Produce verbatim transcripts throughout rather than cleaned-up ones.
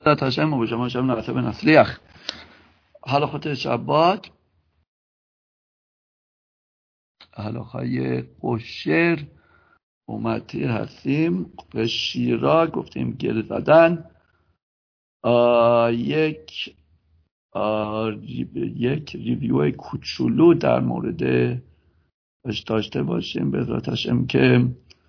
تاشم و شما شما نعتب نسلیخ حلقات شبات حلقای قشر اومدی هستیم. به شیرا گفتیم گره زدن. یک یک ریویو کوچولو در مورد داشته باشیم به ذاتشم که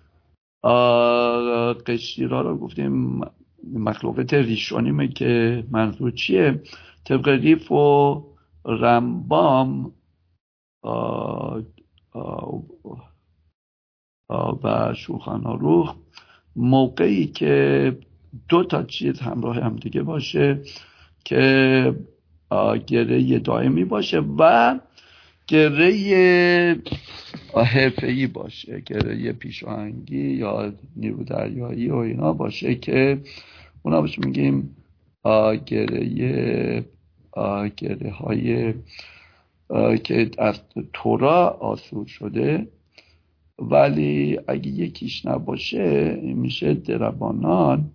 قشیرا رو گفتیم مخلوقات ریشونیمه که منظور چیه؟ طبق ریف و رمبام آه آه آه و شولخان آروخ موقعی که دو تا چیز همراه هم دیگه باشه که گره دائمی باشه و گره حرفه‌ای باشه، گره پیشاهنگی یا نیرو دریایی و اینا باشه که اونا بهش میگیم گره گره های که از تورا آسور شده. ولی اگه یکیش نباشه میشه دربانان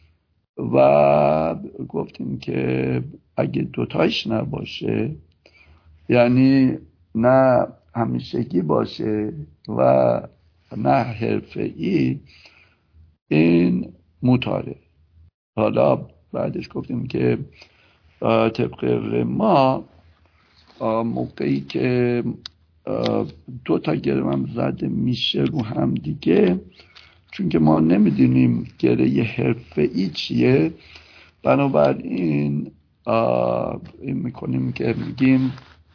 و گفتیم که اگه دوتایش نباشه یعنی نه همیشگی باشه و نه حرفه‌ای این موتاره. حالا بعدش گفتیم که طبق رما موقعی که دو تا گرم زده میشه رو هم دیگه، چون که ما نمیدونیم گره حرفه‌ای چیه، بنابراین این میکنیم که میگیم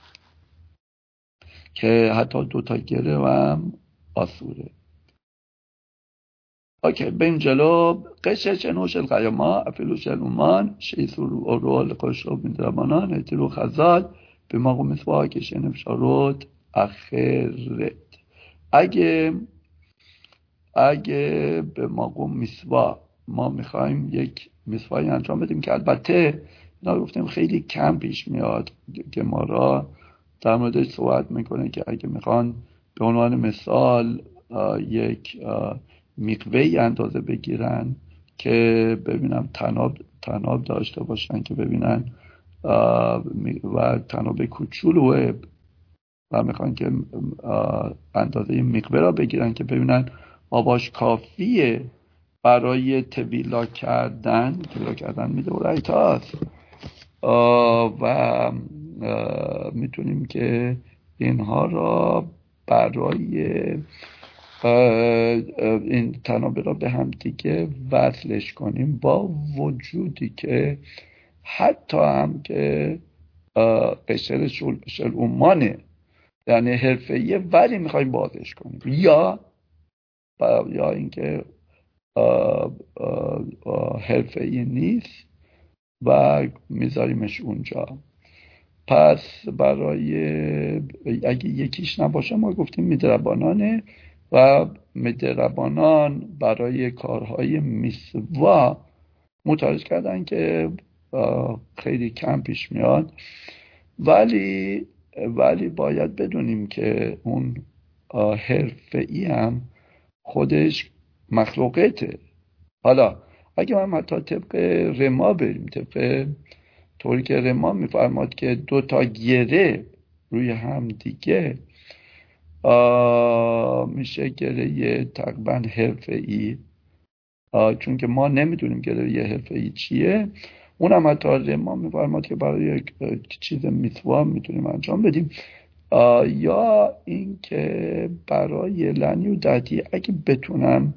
که حتی دو تا گره هم آسوره. اوکی بین جلو قشه چنوش القیاما افلوش الومان شیثو رو اورو لقشو بین درمانان هتیرو خزال به ماغو مثبا کشن افشارود اخرت. اگه اگه به ماغو مثبا ما میخوایم یک مثبایی انجام بدیم که البته اینا گفتیم خیلی کم پیش میاد که ما را در موردش صحبت میکنه که اگه میخوان به عنوان مثال یک میقوهی اندازه بگیرن که ببینم تناب تناب داشته باشن که ببینن و تناب کوچولوه و میخوان که اندازه میقوه را بگیرن که ببینن آباش کافیه برای تبیلا کردن تبیلا کردن میدورایت هاست و میتونیم که اینها را برای این تنابه را به هم دیگه وصلش کنیم، با وجودی که حتی هم که قشر شلعومانه یعنی حرفه‌ایه ولی میخوایم بازش کنیم یا یا اینکه حرفه‌ای نیست و میذاریمش اونجا. پس برای اگه یکیش نباشه ما گفتیم میدربانانه و مدربانان برای کارهای میسوا متعارض کردن که خیلی کم پیش میاد، ولی ولی باید بدونیم که اون حرفه‌ای هم خودش مخلوقته. حالا اگه من حتی طبق رما بریم، طبق طوری که رما میفرماد که دو تا گره روی هم دیگه میشه گره تقریبا حرفه‌ای، چون که ما نمیدونیم گره حرفه‌ای چیه. اونم حتی رما میفرماد که برای یک چیز میتوا میتونیم انجام بدیم، یا این که برای لنی و دتی اگه بتونم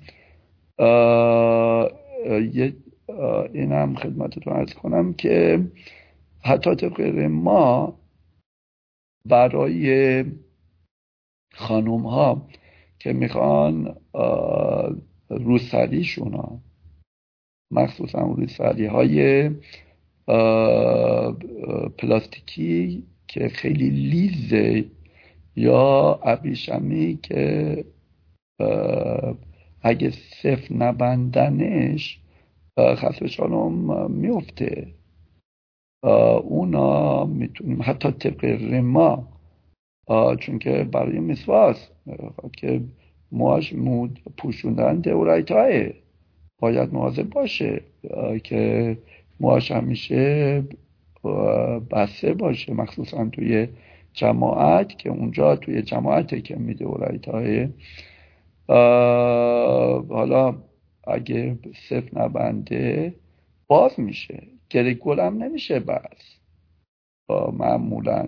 یه اینم خدمتتون عرض کنم که حتی طبق رما برای خانوم ها که میخوان روسریشون ها مخصوصا روسری های پلاستیکی که خیلی لیزه یا ابریشمی که اگه صفر نبندنش خسب شالوم میفته، اونا میتونیم حتی طبق رما، چون که برای مسواس که موهاش مود پوشوندن دورایت های باید مواظب باشه که موهاش همیشه بسته باشه، مخصوصا توی جماعت که اونجا توی جماعته که میده اورایتای. حالا اگه صف نبنده باز میشه، گره گلم نمیشه. بس معمولا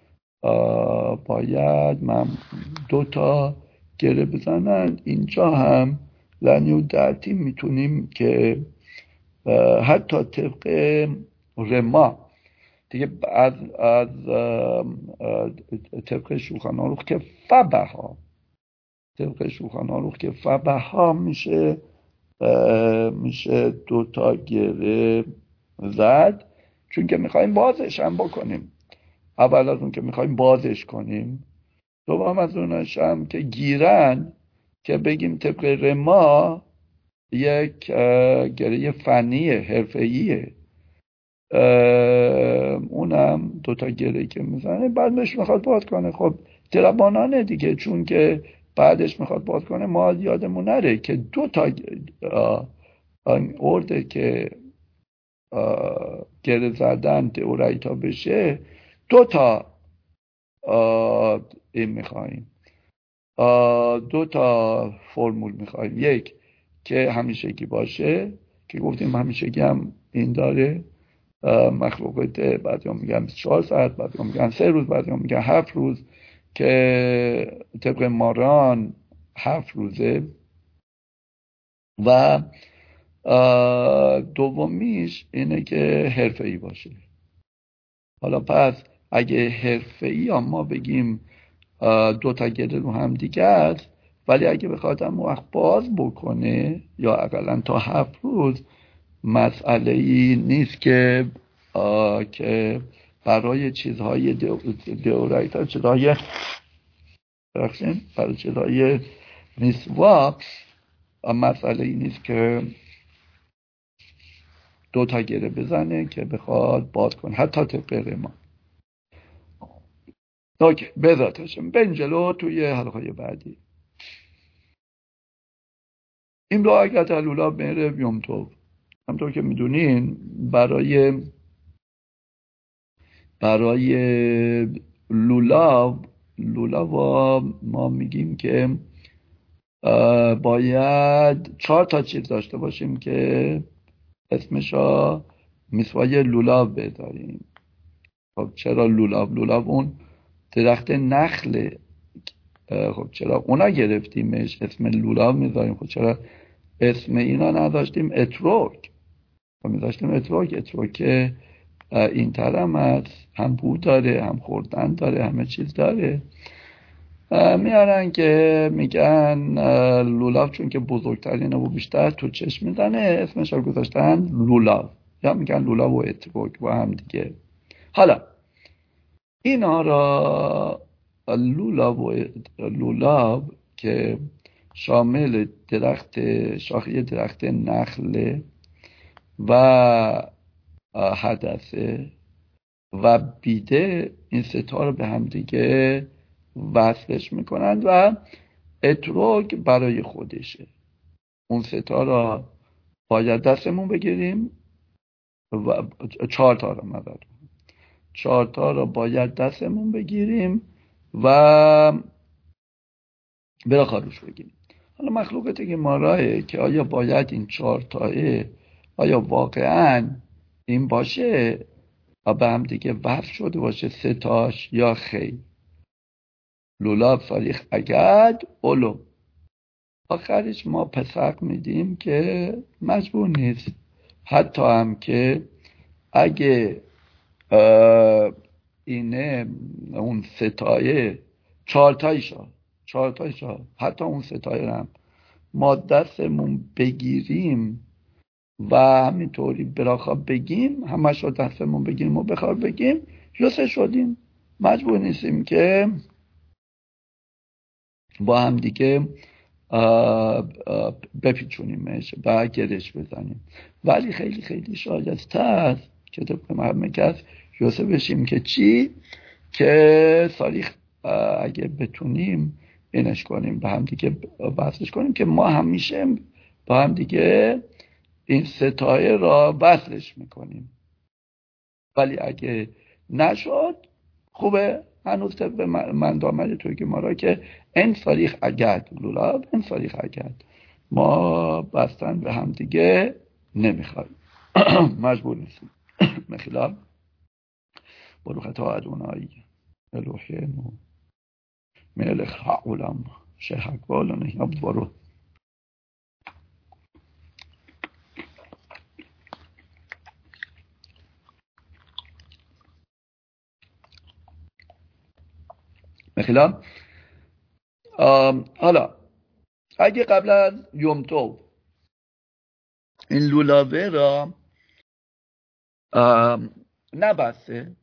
باید من دو تا گره بزنن. اینجا هم لنیو درتی میتونیم که حتی طبق رما دیگه از از طبق شولخان آروخ که فبها طبق شولخان آروخ که فبها میشه میشه دو تا گره زد، چون که میخوایم بازش هم بکنیم. اول از اون که میخوایم بازش کنیم، دوم از اونش هم که گیرن که بگیم طبق رما یک گره فنی حرفه‌ایه، اونم دوتا گره که میزنه بعد بهش میخواد باز کنه. خب دربانانه دیگه، چون که بعدش میخواد باز کنه. ما یادمون نره که دوتا ارده که گره زدن دئورایتا بشه، دوتا این میخواییم، دو تا فرمول میخواییم. یک که همیشگی باشه که گفتیم همیشگی هم این داره مخلوقات، بعضی هم میگن چهار ساعت، بعضی هم میگن سه روز، بعضی هم میگن هفت روز، که طبق ماران هفت روزه. و دومیش اینه که حرفه‌ای باشه. حالا پس اگه حرفه‌ای هم ما بگیم دو تا گره رو هم دیگه است، ولی اگه بخواد هم وقت باز بکنه یا اقلا تا هفت روز، مسئله ای نیست که که برای چیزهای دئورایتا، چیزهای برای چیزهای میسواک، مسئله ای نیست که دو تا گره بزنه که بخواد باز کنه، حتی طبق ما. اوکی، بذاتشم بین جلو توی حلقه بعدی. این دو اگت الولا میره بیوم تو. همطور که میدونین برای برای لولاو لولاو ما میگیم که باید چهار تا چیز داشته باشیم که اسمشا میسوای لولاو بذاریم. خب چرا لولاو؟ لولاو اون درخت نخله. خب چرا اونا گرفتیمش اسم لولاو میذاریم؟ خب چرا اسم اینا نداشتیم اتروک؟ خب میذاشتیم اتروک. اتروک این طرم هست، هم بو داره، هم خوردن داره، همه چیز داره. میارن که میگن لولاو چون که بزرگترینه و بیشتر تو چشم میزنه اسمش رو گذاشتن لولاو، یا میگن لولاو و اتروک با هم دیگه. حالا اینا را لولاو و لولاو که شامل درخت شاخه درخت نخله و حدثه و بیده، این ستا رو به هم دیگه وصلش میکنند و اتروک برای خودشه. اون ستا رو باید دستمون بگیریم و چهار تا رو مدد چهار تا رو باید دستمون بگیریم و برا خاروش بگیریم. حالا مخلوقاتی که ما راهه که آیا باید این چهار تاه آیا واقعا این باشه و به هم دیگه وصل شده باشه سه تاش یا خیر. لولاو صاریخ اگد اولو. آخرش ما پسق میدیم که مجبور نیست، حتی هم که اگه اینه اون ستایه چهارتایشا چهارتایشا حتی اون ستایه هم ما دستمون بگیریم و همینطوری براخا بگیم، همش رو دستمون بگیریم و بخواه بگیم، جسه شدیم. مجبور نیستیم که با هم دیگه بپیچونیمش و گرش بزنیم. ولی خیلی خیلی شایسته است که طبق محمد جسه بشیم که چی؟ که صاریخ اگه بتونیم اینش کنیم، به هم دیگه بحثش کنیم که ما همیشه با هم دیگه این ستایه را وصلش میکنیم. ولی اگه نشد خوبه، هنوز طبق مندامت توی که ما را که این صریخ اگد لولاب این صریخ اگد، ما بستن به هم دیگه نمیخوایم. مجبور نیستیم. مخیلا برو خطا ادونایی الوحینو ملخ عالم شهک بالانه یا برو. مخیلا حالا اگه قبل از یوم تو این لولاوه را نبسته،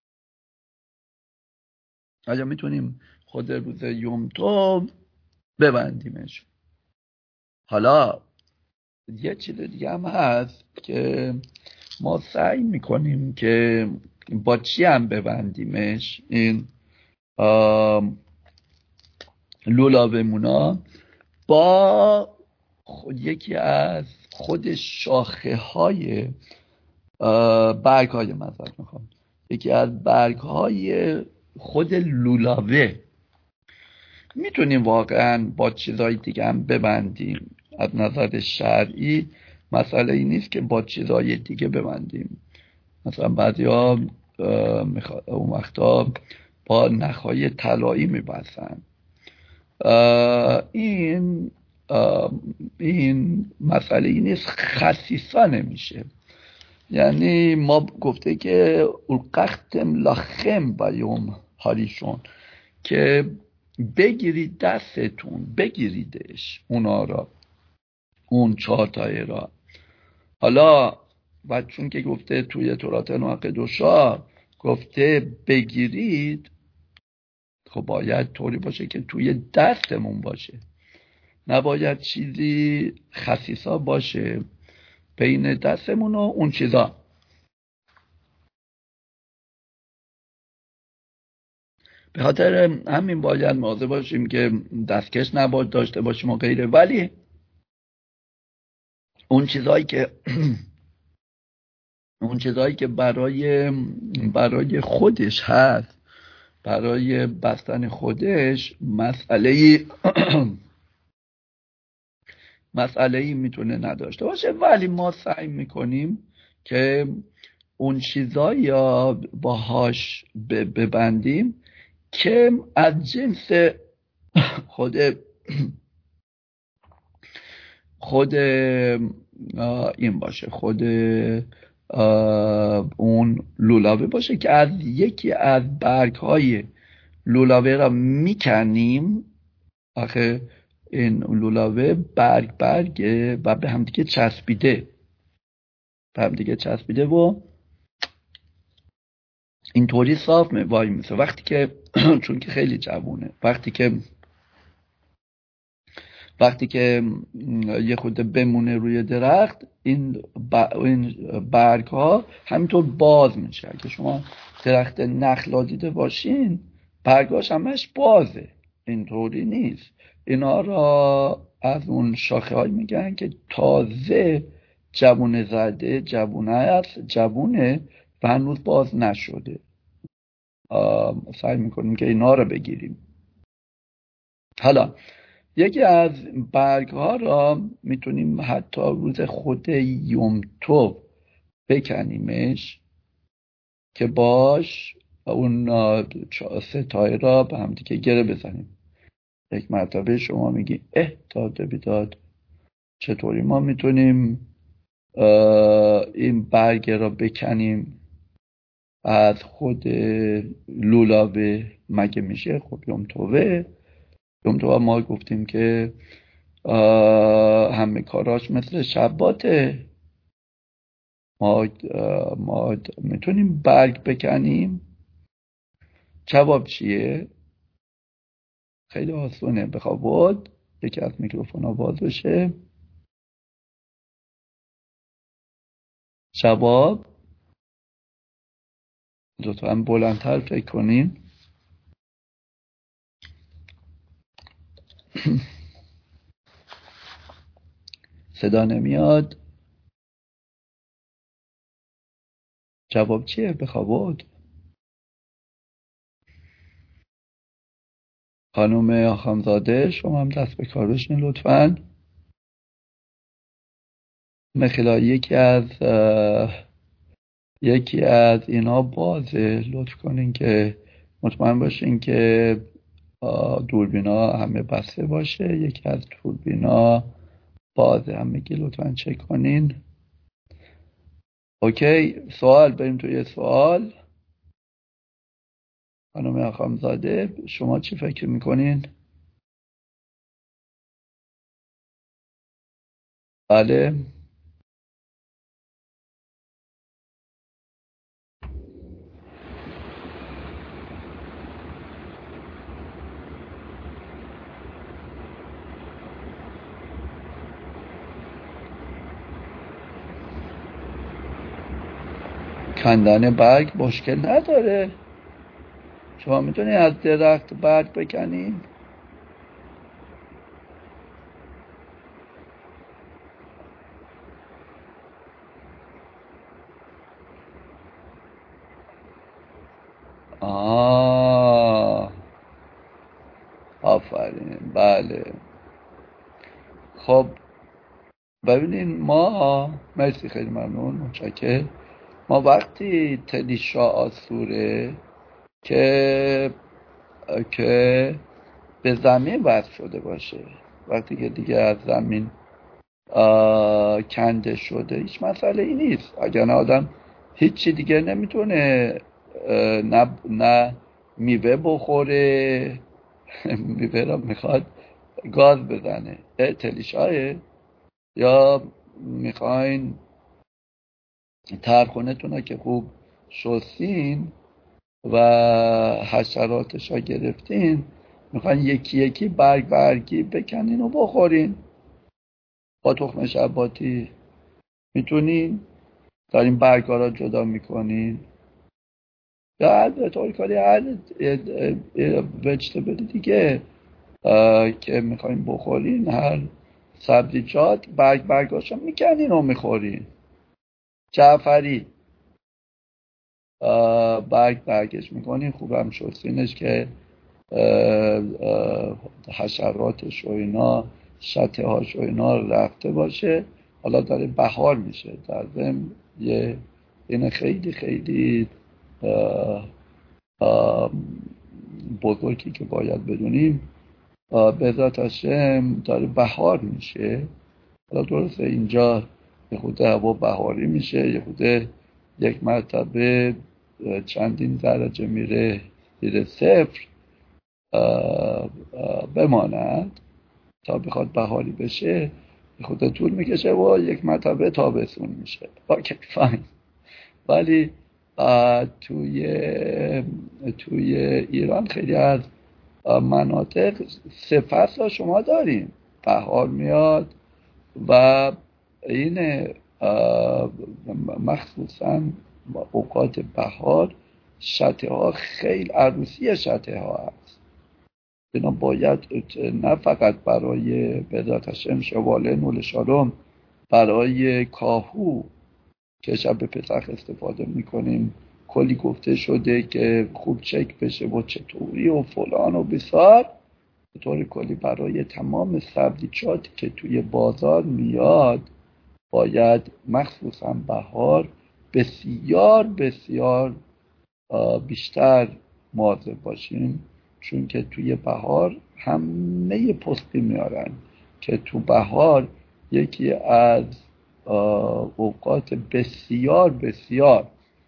آیا میتونیم خود روز یوم تو ببندیمش؟ حالا یه چیز دیگه هم هست که ما سعی میکنیم که با چی هم ببندیمش. این لولاوه مونا با یکی از خود شاخه های برگ های مذارت میخوام یکی از برگ های خود لولاوه میتونیم واقعا با چیزای دیگه هم ببندیم. از نظر شرعی مسئله ای نیست که با چیزای دیگه ببندیم. مثلا بعضی ها اون وقتا با نخای طلایی میبسن. این این مسئله ای نیست، خصیصا نمیشه. یعنی ما گفته که القختم لخم بیوم حالیشون که بگیرید دستتون، بگیریدش اونا را، اون چهارتای را. حالا و چون که گفته توی تورات نواقد و شاه گفته بگیرید، خب باید طوری باشه که توی دستمون باشه، نباید چیزی خصیصا باشه بین دستمون و اون چیزا. به خاطر همین باید مواظب باشیم که دستکش نباید داشته باشیم و غیره. ولی اون چیزایی که اون چیزایی که برای برای خودش هست، برای بستن خودش، مسئله مسئله ای میتونه نداشته باشه. ولی ما سعی میکنیم که اون چیزایی یا باهاش ببندیم که از جنس خود خود این باشه، خود اون لولاوه باشه که از یکی از برگ های لولاوه را میکنیم. آخه این لولاوه برگ برگه و به هم دیگه چسبیده به هم دیگه چسبیده و اینطوری صاف وای میسه. وقتی که چون که خیلی جوونه، وقتی که وقتی که یه خود بمونه روی درخت، این این برگ ها همینطور باز میشه. اگه شما درخت نخل دیده باشین، برگاش همش بازه، اینطوری نیست. اینا را از اون شاخه های میگن که تازه جوونه زده، جوونه است، جوونه و هنوز باز نشده. سعی میکنیم که اینا رو بگیریم. حالا یکی از برگ ها را میتونیم حتی روز خود یوم تو بکنیمش که باش اون ستای را به هم دیگه گره بزنیم. یک مرتبه شما میگی اه داد بیداد، چطوری ما میتونیم این برگ را بکنیم از خود لولاوه؟ مگه میشه؟ خب یوم توه یوم توه ما گفتیم که همه کاراش مثل شباته. ما ما میتونیم برگ بکنیم. جواب چیه؟ خیلی آسونه. بخواد یکی از میکروفون ها باز بشه. جواب لطفاً بلندتر فکر کنین. صدا نمیاد. جواب چیه؟ بخوابود. خانم آخامزاده شما هم دست به کار بشین لطفاً. مخلا یکی از یکی از اینا بازه، لطف کنین که مطمئن باشین که دوربینا همه بسته باشه. یکی از دوربینا بازه، همگی لطفاً چک کنین. اوکی، سوال، بریم توی سوال. خانم آخامزاده شما چی فکر میکنین؟ بله. کندن برگ مشکل نداره، شما میتونی از درخت برگ بکنین. آه آفرین، بله. خب ببینین، ما مرسی، خیلی ممنون، متشکرم. ما وقتی تلیشا آسوره که که به زمین وصل شده باشه، وقتی که دیگه از زمین کنده شده، هیچ مسئله ای نیست. اگر نه آدم هیچی دیگه نمیتونه، نه نه میوه بخوره میوه را میخواد گاز بزنه. تلیشاه یا میخواین ترخونتون رو که خوب شستین و حشراتش رو گرفتین، میخواین یکی یکی برگ برگی بکنین و بخورین با تخم شباتی. میتونین دارین برگا را جدا میکنین، یا هر طور کاری هر وجتبل دیگه که میخواین بخورین، هر سبزیجات برگ برگاشو میکنین و میخورین. جعفری برگ برگش میکنین، خوبم شستینش که حشراتش و اینا، شته هاش و اینا رفته باشه. حالا داره بهار میشه، در ضمن یه این خیلی خیلی آه آه بزرگی که باید بدونیم، به ذات هاشم داره بهار میشه. حالا درسته اینجا یه خود هوا بهاری میشه، یه خود یک مرتبه چندین درجه میره زیر صفر بماند تا بخواد بهاری بشه، خود طول میکشه و یک مرتبه تابستون میشه. اوکی فاین. ولی توی توی ایران خیلی از مناطق سه فصل شما داریم. بهار میاد و این مخصوصا اوقات بهار شته ها خیلی عروسی شته ها هست. اینا باید نه فقط برای بدات هشم شواله نول شالوم، برای کاهو که شب پسخ استفاده میکنیم کلی گفته شده که خوب چک بشه و چطوری و فلان و بسار. به طور کلی برای تمام سبزیجاتی که توی بازار میاد باید مخصوصا بهار بسیار بسیار بیشتر مواظب باشیم، چون که توی بهار همه پستی میارن که تو بهار یکی از اوقات بسیار بسیار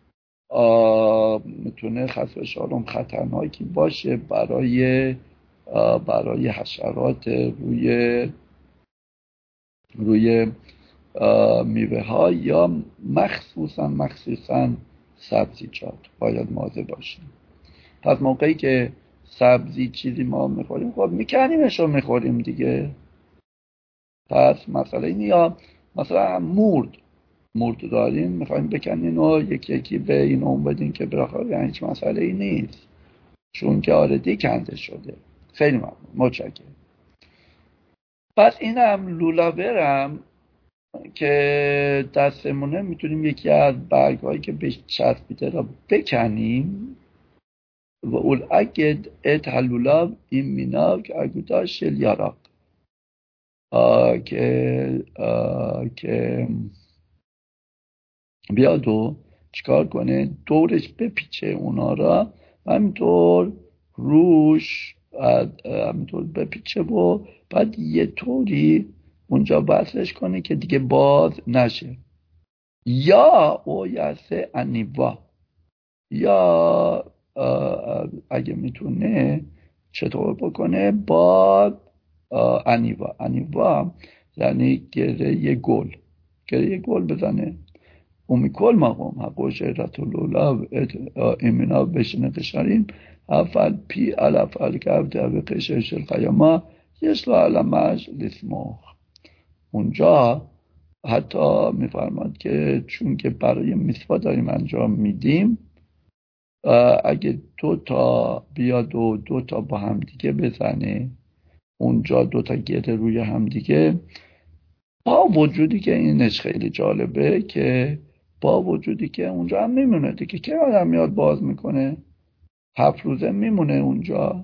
میتونه خسف شارم خطرناکی باشه برای برای حشرات روی روی میوه ها یا مخصوصا مخصوصا سبزیجات باید مواظب باشیم. پس موقعی که سبزی چیزی ما میخوریم، خب میکنیمش رو میخوریم دیگه. پس مسئله اینه. یا مثلا مورد مورد داریم میخوایم بکنین و یکی یکی به این اون بدین که براخور، یعنی هیچ مسئله ای نیست، چون که آردی کنده شده. خیلی ممنون، متشکرم. پس اینم لولاورم که دستمونه میتونیم یکی از برگ هایی که بهش چسبیده را بکنیم و اول اگد ات حلولاب این مینا که اگودا شل یاراق که که بیاد و چیکار کنه دورش بپیچه اونا را و همینطور روش همینطور بپیچه و بعد یه طوری اونجا بسرش کنه که دیگه باز نشه. یا او یسه انیوا، یا اگه میتونه چطور بکنه با انیوا. انیوا یعنی گره گل، گره گل بزنه. ومیکل مقام حقو شهرت اللولاب ایمینا بشینه قشاریم افل پی الافل کرده به قشر شل قیاما یسلو علمش لسموخ. اونجا حتی میفرماد که چون که برای میسوا داریم انجام میدیم، اگه دو تا بیاد و دو تا با همدیگه بزنه اونجا دو تا گره روی همدیگه، با وجودی که اینش خیلی جالبه که با وجودی که اونجا هم میمونه دیگه، که آدم میاد باز میکنه هفت روزه میمونه اونجا،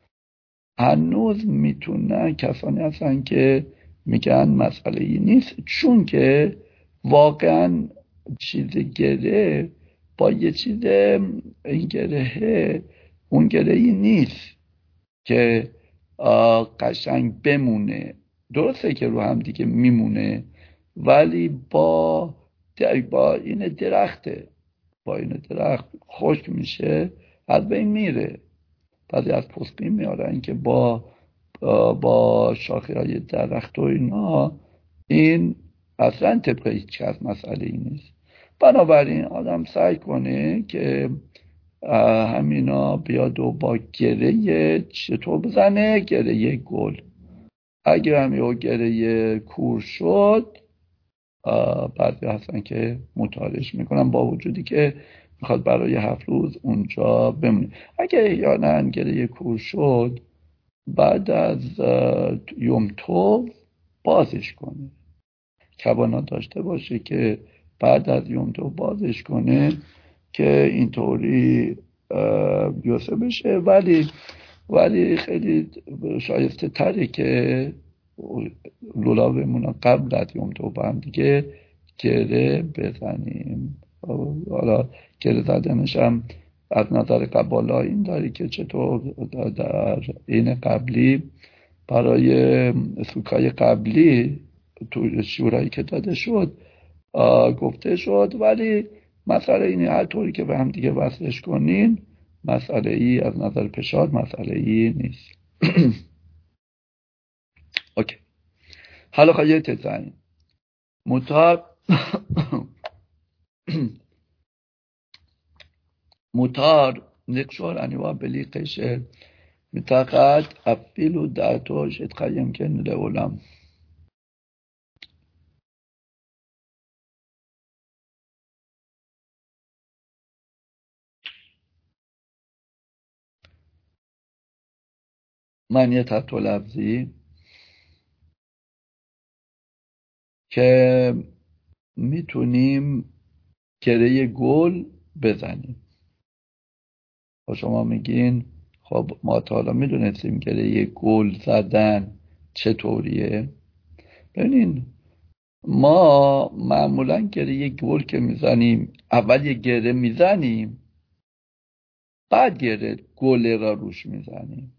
هنوز میتونه. کسانی هستن که میگن مسئله ای نیست، چون که واقعا چیز گره با یه چیز این گره اون گره ای نیست که قشنگ بمونه. درسته که رو هم دیگه میمونه ولی با با این درخته، با این درخت خشک میشه از بین میره. بعضی از پوسقی میارن که با با شاخه های درخت و اینا این اصلا طبق هیچ کس مسئله ای نیست. بنابراین آدم سعی کنه که همینا بیاد و با گره چطور بزنه، گره گل. اگر همی گره کور شد بعضی هستن که متعارش میکنن با وجودی که میخواد برای هفت روز اونجا بمونه. اگه یا نه گره کور شد بعد از یوم تو بازش کنه، کوانا داشته باشه که بعد از یوم تو بازش کنه که اینطوری بیوسه بشه. ولی ولی خیلی شایسته تره که لولابمون قبل از یوم تو با هم دیگه گره بزنیم. حالا گره زدنش هم از نظر قبالا این داری که چطور در این قبلی برای سوکای قبلی تو شورایی که داده شد گفته شد، ولی مسئله اینه هر طوری که به هم دیگه وصلش کنین مسئله ای از نظر پشاد مسئله ای نیست. اوکی. حالا خواهی تزنین مطار مطار نقشور انیوان بلی قشه متقد افیلو دعتوش اتخیم کن لعولم. معنی تحت لفظی که میتونیم گره گل بزنیم. با شما میگین خب ما تا حالا میدونستیم گره گل زدن چطوریه. ببینین ما معمولا گره گل که میزنیم اول یه گره میزنیم بعد گره گل را روش میزنیم.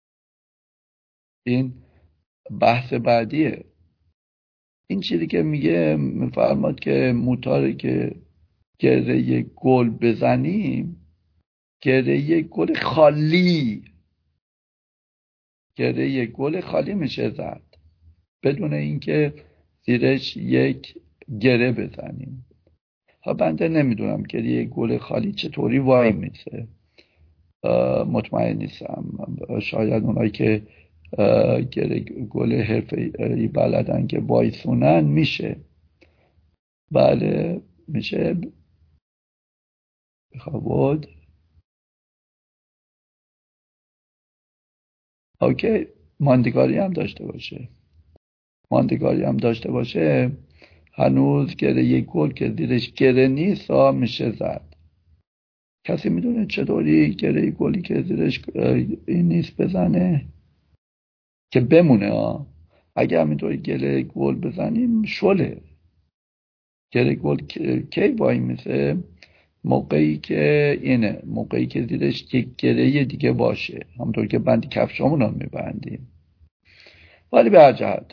این بحث بعدیه. این چیزی که میگه میفرماد که موتاری که گره گل بزنیم گره گل خالی گره گل خالی میشه زد بدون اینکه زیرش یک گره بزنیم. ها بنده نمیدونم گره گل خالی چطوری وای میشه، مطمئن نیستم. شاید اونایی که گره گل حرفه‌ای بلدن که وایسونن میشه. بله میشه. بخواد اوکی. ماندگاری هم داشته باشه ماندگاری هم داشته باشه هنوز گره گل که زیرش گره نیست میشه زد. کسی میدونه چطوری گره گلی که زیرش این نیست بزنه که بمونه ها؟ اگه همینطوری گره گل بزنیم شله. گره گل کی وای میسه؟ موقعی که اینه، موقعی که زیرش یک گره دیگه باشه، همونطور که بندی کفشامون هم میبندیم. ولی به هر جهت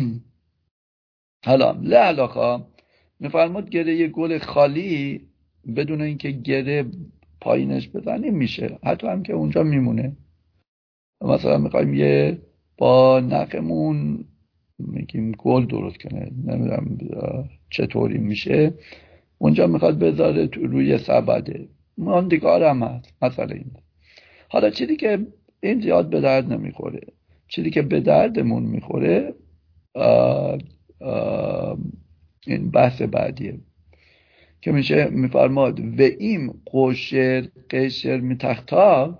حالا لعلاقا میفرمود گره گل خالی بدون اینکه گره پایینش بزنیم میشه، حتی هم که اونجا میمونه. مثلا میخوایم یه با نخمون میگیم گل درست کنه، نمیدونم چطوری میشه، اونجا میخواد بذاره روی سبده، ماندگار هم هست مثلا این. حالا چیزی که این زیاد به درد نمیخوره، چیزی که به دردمون میخوره آه آه این بحث بعدیه که میشه میفرماد و این قشر قشر میتختا،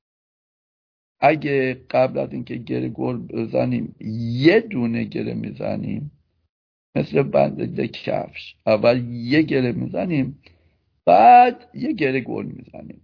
اگه قبل از اینکه گره گل بزنیم یه دونه گره میزنیم، مثل بند کفش، اول یه گره میزنیم بعد یه گره گل میزنیم.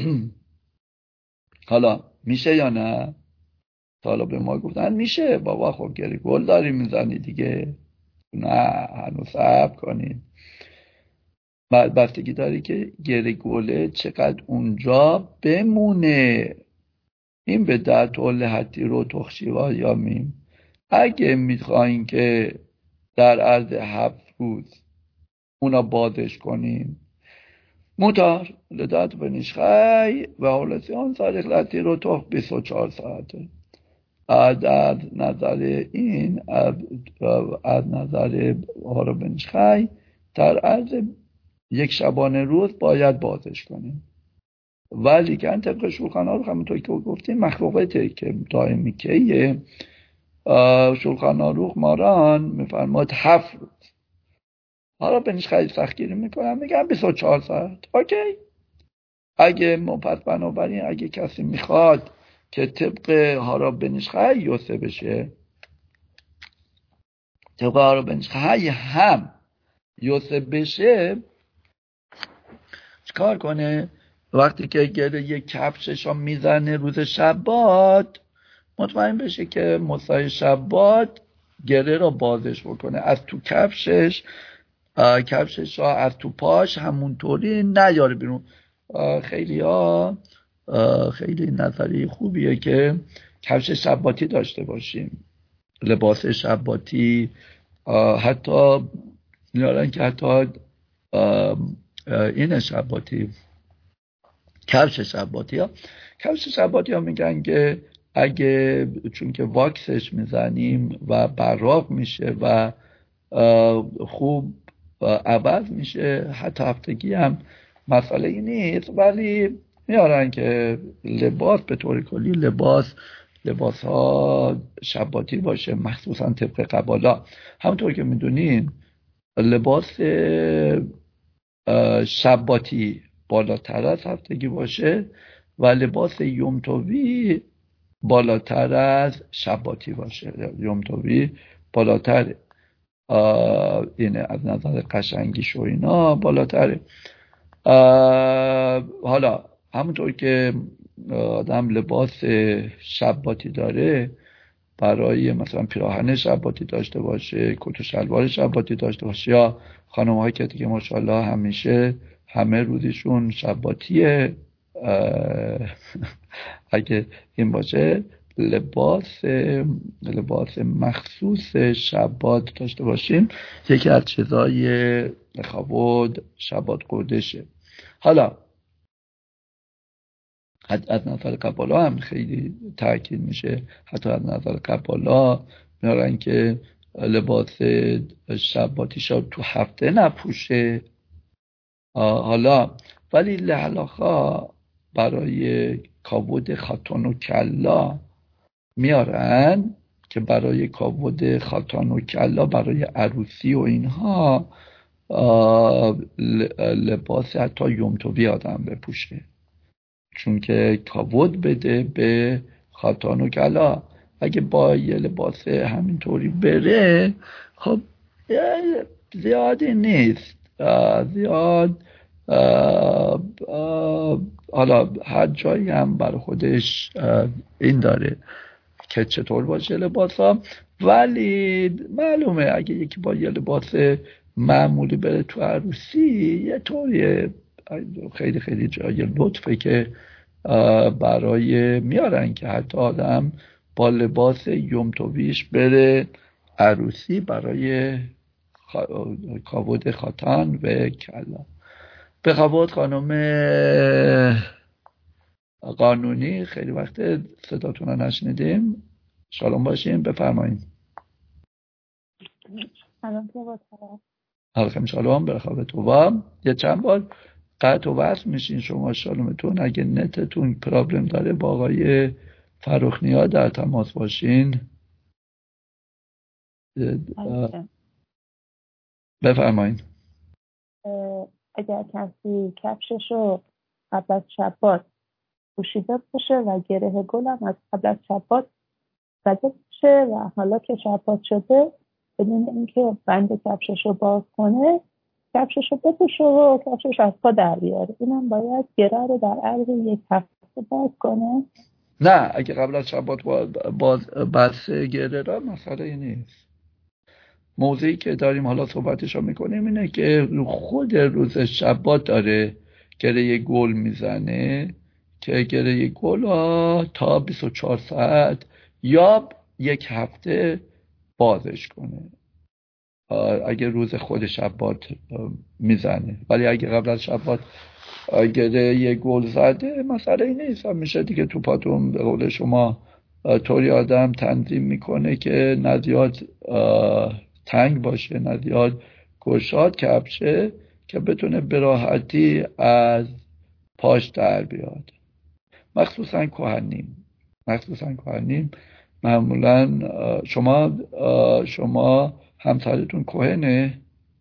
حالا میشه یا نه؟ حالا به ما گفتن میشه بابا، خب گره گل داری میزنی دیگه. نه، هنوز صبر کنید، بستگی داری که گره گله چقدر اونجا بمونه. این به در طول حتی رو تخشیوا یا میم. اگه میخواین که در عرض هفت روز اونا بازش کنین موتار لدات بنشخی و حالتی آن ساریخ لطی رو تخ بیست و چهار ساعته. از نظر این از نظر هارو بنشخی در عرض یک شبانه روز باید بازش کنیم. ولی که طبق شولخان آروخ همونطور که گفتیم مخلوقاته که دائمی کیه، شولخان آروخ ماران میفرماد هفت روز. حالا بنیش خیلی سختگیری میکنم میگم بیست و چهار ساعت. اوکی، اگه پس بنابراین اگه کسی میخواد که طبق هارا بنیش خیلی یوسه بشه، طبق هارا بنیش خیلی هم یوسه بشه، چکار کنه؟ وقتی که گره یک کفشش میزنه روز شبات، مطمئن بشه که مسای شبات گره را بازش بکنه، از تو کفشش کفشش را از تو پاش همونطوری نیاره بیرون. خیلی ها خیلی نظری خوبیه که کفش شباتی داشته باشیم، لباس شباتی، حتی میارن که حتی این شباتی، کفش شباتی ها کفش شباتی ها میگن که اگه چون که واکسش میزنیم و براق میشه و خوب عوض میشه، حتی هفتگی هم مسئله ای نیست. ولی میارن که لباس به طور کلی لباس لباس ها شباتی باشه، مخصوصا طبق قبالا. همونطور که میدونین لباس شباتی بالاتر از هفتگی باشه و لباس یومتوی بالاتر از شباتی باشه. یومتوی بالاتره، اینه از نظر قشنگیش و اینا بالاتره. حالا همونطور که آدم لباس شباتی داره، برای مثلا پیراهن شباتی داشته باشه، کت و شلوار شباتی داشته باشه، یا خانم هایی که دیگه ماشاءالله همیشه همه روزشون شباتیه، اگه این باشه لباس لباس مخصوص شبات داشته باشیم، یکی از چیزای خوابود شبات قدشه. حالا از نظر قبالا هم خیلی تاکید میشه، حتی از نظر قبالا میارن که لباس شباتی شب تو هفته نپوشه. حالا ولی لعلاقا برای کابود خاتون و کلا میارن که برای کابود خاتون و کلا برای عروسی و اینها لباس حتی یومتوی آدم بپوشه، چون که کابود بده به خاتون و کلا. اگه با یه لباس همینطوری بره، خب زیادی نیست، زیاد حالا هر جایی هم برای خودش این داره که چطور باشه لباس ها، ولی معلومه اگه یکی با یه لباس معمولی بره تو عروسی یه طوری خیلی خیلی جای لطفه که برای میارن که حتی آدم با لباس یومتویش بره عروسی برای کاود خاتان و کلا. به خواهد خانم قانونی، خیلی وقت صداتون رو نشنیدیم، شالوم باشین، بفرمایید. سلام تو حالکم شالوم، برخواه تو یه چند بار قطع و وصل میشین شما شالومتون. اگه نتتون پرابلم داره با آقای فروخنیا در تماس باشین. بفرمایید. اگر کسی کفششو قبل از شبات پوشیده باشه و گره گل هم از قبل از شبات زده باشه و حالا که شبات شده بدون اینکه بند کفششو باز کنه کفششو بپوشه و کفشش از پا در بیاره، اینم باید گره رو در عرض یک هفته باز کنه؟ نه، اگه قبل از شبات باز بس گره را مسئله نیست. موضوعی که داریم حالا صحبتشو میکنیم اینه که خود روز شبات داره گره گل میزنه که گره گل تا بیست و چهار ساعت یا یک هفته بازش کنه اگه روز خود شبات میزنه. ولی اگه قبل از شبات گره گل زده مسئله نیست، میشه دیگه تو پاتون به قول شما طوری آدم تنظیم میکنه که نزیاد تنگ باشه نزیاد گشاد کفشه که بتونه به راحتی از پاش در بیاد. مخصوصا کهنیم مخصوصا کهنیم معمولا شما شما همسرتون کهنه؟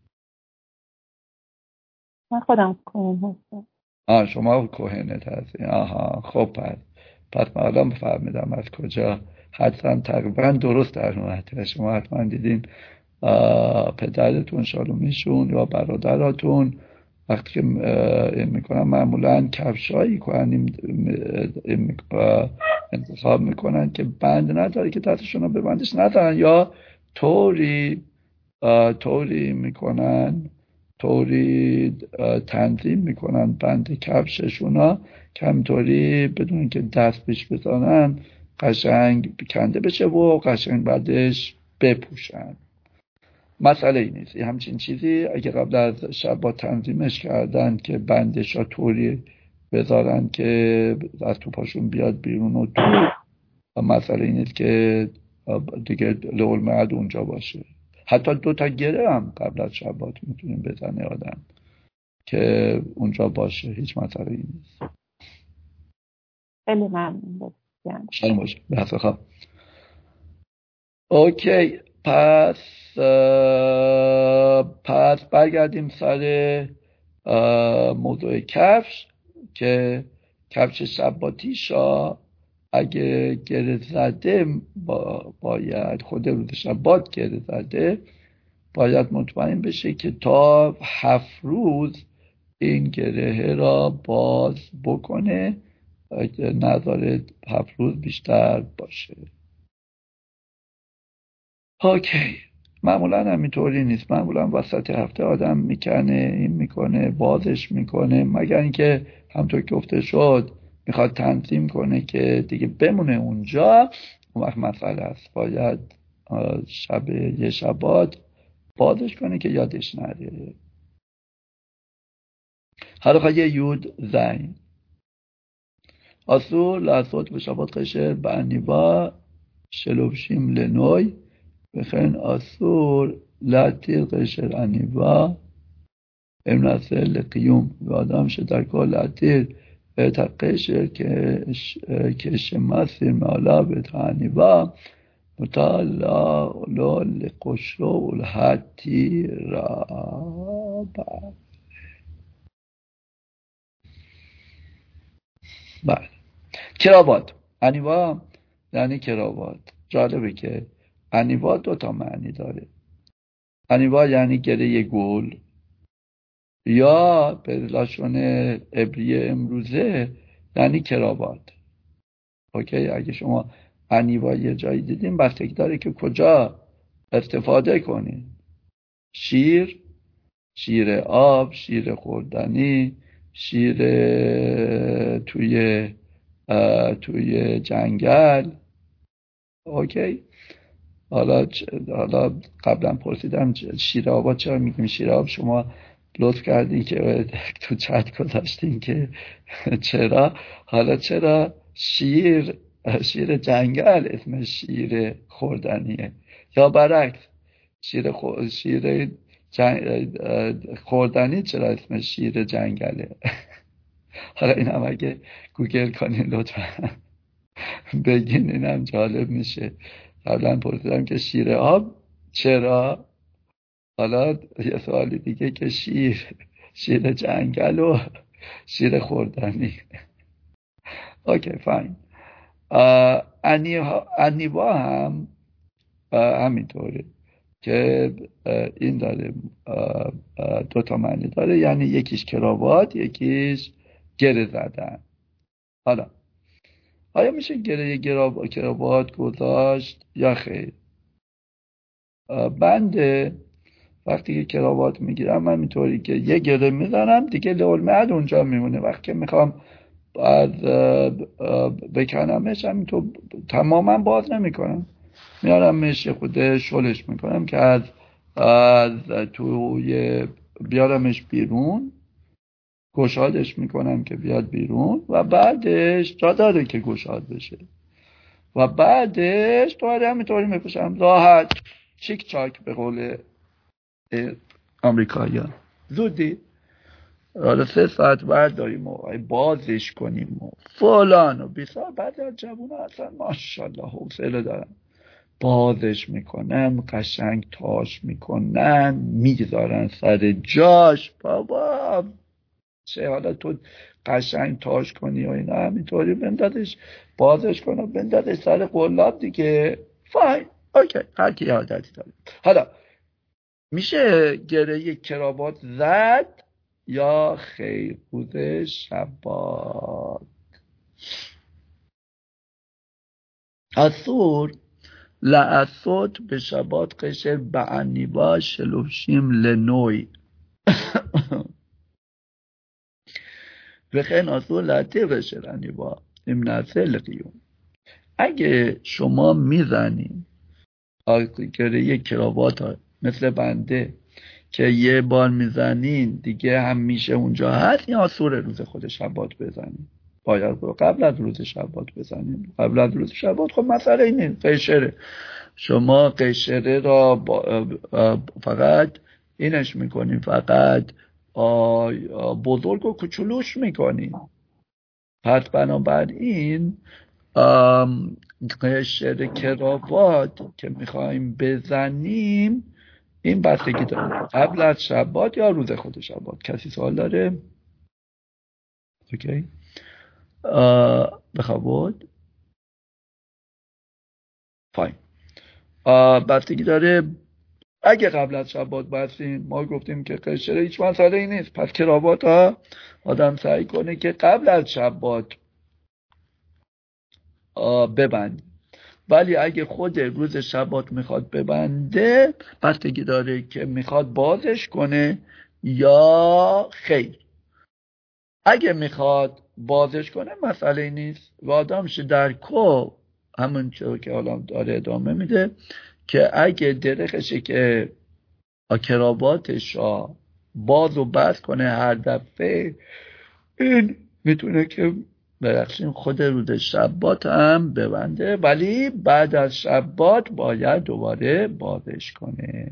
من خودم کهن هستم. آه شما کهنه هستی. آها خب پس پس معلوم فهمیدم از کجا. حتما تقریبا درست در اومده. شما حتما دیدین پدرتون شالومیشون یا برادراتون وقتی که این میکنن معمولا کفشایی کهنیم انتخاب میکنن که بند نداره که دستشون رو به بندش ندارن یا طوری طوری میکنن طوری تنظیم میکنن بند کفششونا که همطوری بدون که دست بیش بزنن قشنگ کنده بشه و قشنگ بعدش بپوشن. مسئله ای نیست. همچین چیزی اگه قبل از شب با تنظیمش کردن که بندش ها طوری بذارن که از تو پاشون بیاد بیرون و تو مسئله ای نیست که دیگه لول معد اونجا باشه. حتی دو تا گره هم قبل از شبات میتونیم بزنه آدم که اونجا باشه، هیچ مسئله ای نیست. خیلی ممنون. شاید باشه. بحث خواب. اوکی، پس پس برگردیم سر موضوع کفش که کفش شباتی شا اگه گره زده با باید خود روز شبات گره زده باید مطمئن بشه که تا هفت روز این گره را باز بکنه اگه نذاره هفت روز بیشتر باشه. اوکی، معمولا همینطوری نیست. معمولا وسط هفته آدم میکنه این میکنه بازش میکنه مگر اینکه همطور که گفته شد میخواد تنظیم کنه که دیگه بمونه اونجا، اون وقت مسئله است باید شب یه شبات بازش کنه که یادش نره. حالا یه یود زین אסור לעשות בשבת חשר בעניבה שלובשים לנוי, וכן אסור להתיר קשר עניבה אם נעשה לקיום, ואדם שדרכו להתיר את הקשר כשמסיר מעליו את העניבה מותר לו לקושרו ולהתירה. بله، کراوات انیوا یعنی کراوات. جالبه که انیوا دو تا معنی داره. انیوا یعنی گره گل، یا به لاشون عبری امروزه یعنی کراوات. اوکی، اگه شما انیوا یه جایی دیدین بستگی داره که کجا استفاده کنین. شیر، شیر آب، شیر خوردنی، شیر توی توی جنگل. اوکی، حالا حالا قبلا پرسیدم شیر آبا چرا میگیم شیر آب، شما لطف کردین که تو چت گذاشتین که چرا. حالا چرا شیر شیر جنگل اسمش شیر خوردنیه، یا برعکس شیر خو... شیر جنگ... خوردنی چرا اسمش شیر جنگله؟ حالا این هم اگه گوگل کنین لطفا بگین، اینم جالب میشه. قبلا پرسیدم که شیر آب چرا، حالا یه سوالی دیگه که شیر شیر جنگل و شیر خوردنی. اوکی فاین. انیوا هم همینطوره که این داره دو تا معنی داره، یعنی یکیش کراوات، یکیش گره زدن. حالا آیا میشه گره کراوات گذاشت یا خیر؟ بنده وقتی که کراوات میگیرم من اینطوری که یه گره میزنم دیگه لولمد اونجا میمونه. وقتی میخوام از بکنمش همینطور تماما باز نمیکنم، میارمش خود شلش میکنم که از از توی بیارمش بیرون، گشادش میکنم که بیاد بیرون و بعدش جا داره که گشاد بشه و بعدش دوباره همینطوری میپوشم راحت چیک چاک به قول آمریکایی‌ها. زودی حالا سه ساعت بعد داریم و بازش کنیم و فلان و بیسار. بعد از جوون اصلا ماشاءالله حوصله دارن، بازش میکنن، قشنگ تاش میکنن، میذارن سر جاش. بابا چه حالا تو قشنگ تاش کنی و اینا، همینطوری بندازش بازش کن و بندازش سر قلاب دیگه. فاین، اوکی، هر کی عادتی داره. حالا میشه گره یک کراوات زد یا خیر؟ روز شبات اصور لعصوت به شبات قشر به انیبا شلوشیم لنوی بخین اصور لطه قشر انیبا امنسه لقیون. اگه شما میزنین گره یک کراوات ها مثل بنده که یه بار میزنین دیگه هم میشه اونجا هست، یا اصور روز خود شبات بزنین؟ باید قبل از روز شبات بزنین. قبل از روز شبات خب مسئله اینه قشره، شما قشره را فقط اینش میکنین، فقط بزرگ و کوچولوش میکنین. پس بنابراین قشر کراوات که میخوایم بزنیم این بستگی داره قبل از شبات یا روز خود شبات. کسی سوال داره؟ اوکی، بخواد فاین. بستگی داره. اگه قبل از شبات بستیم ما گفتیم که قشره هیچ مسئله ای نیست، پس کراوات ها آدم سعی کنه که قبل از شبات ببند. ولی اگه خود روز شبات میخواد ببنده بستگی داره که میخواد بازش کنه یا خیر. اگه میخواد بازش کنه مسئله نیست و آدمش در کو همون چیزی که حالا داره ادامه میده که اگه درخشه که کراواتش را باز و بست کنه هر دفعه، این میتونه که برخشین خود روز شبات هم ببنده، ولی بعد از شبات باید دوباره بازش کنه.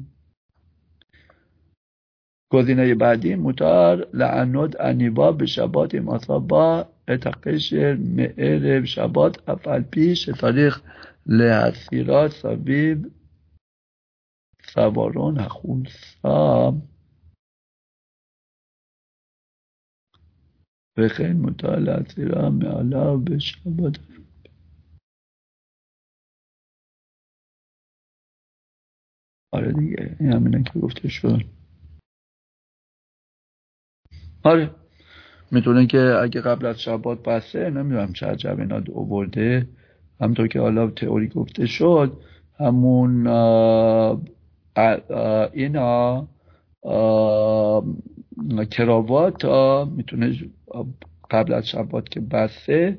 گزینه بعدی متار لعنود انیبا به شبات مصابا اتقشر معرب شبات افعل پیش تاریخ لحسیرات سبیب سوارون هخونسا بخیر مطالعه سیرا معلا به شبات. آره دیگه این همینه که گفته شد. آره میتونه که اگه قبل از شبات بسته، نمیدونم چه عجب اینا آورده، همونطور که حالا تئوری گفته شد همون آه آه اینا کراوات ها میتونه قبل از شبات که بسته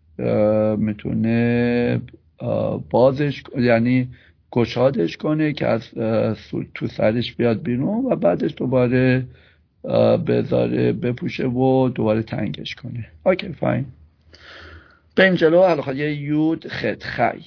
میتونه بازش یعنی گشادش کنه که از تو سرش بیاد بیرون و بعدش دوباره بذاره بپوشه و دوباره تنگش کنه. اوکی فاین. بریم جلو. حالا یه یود خط خی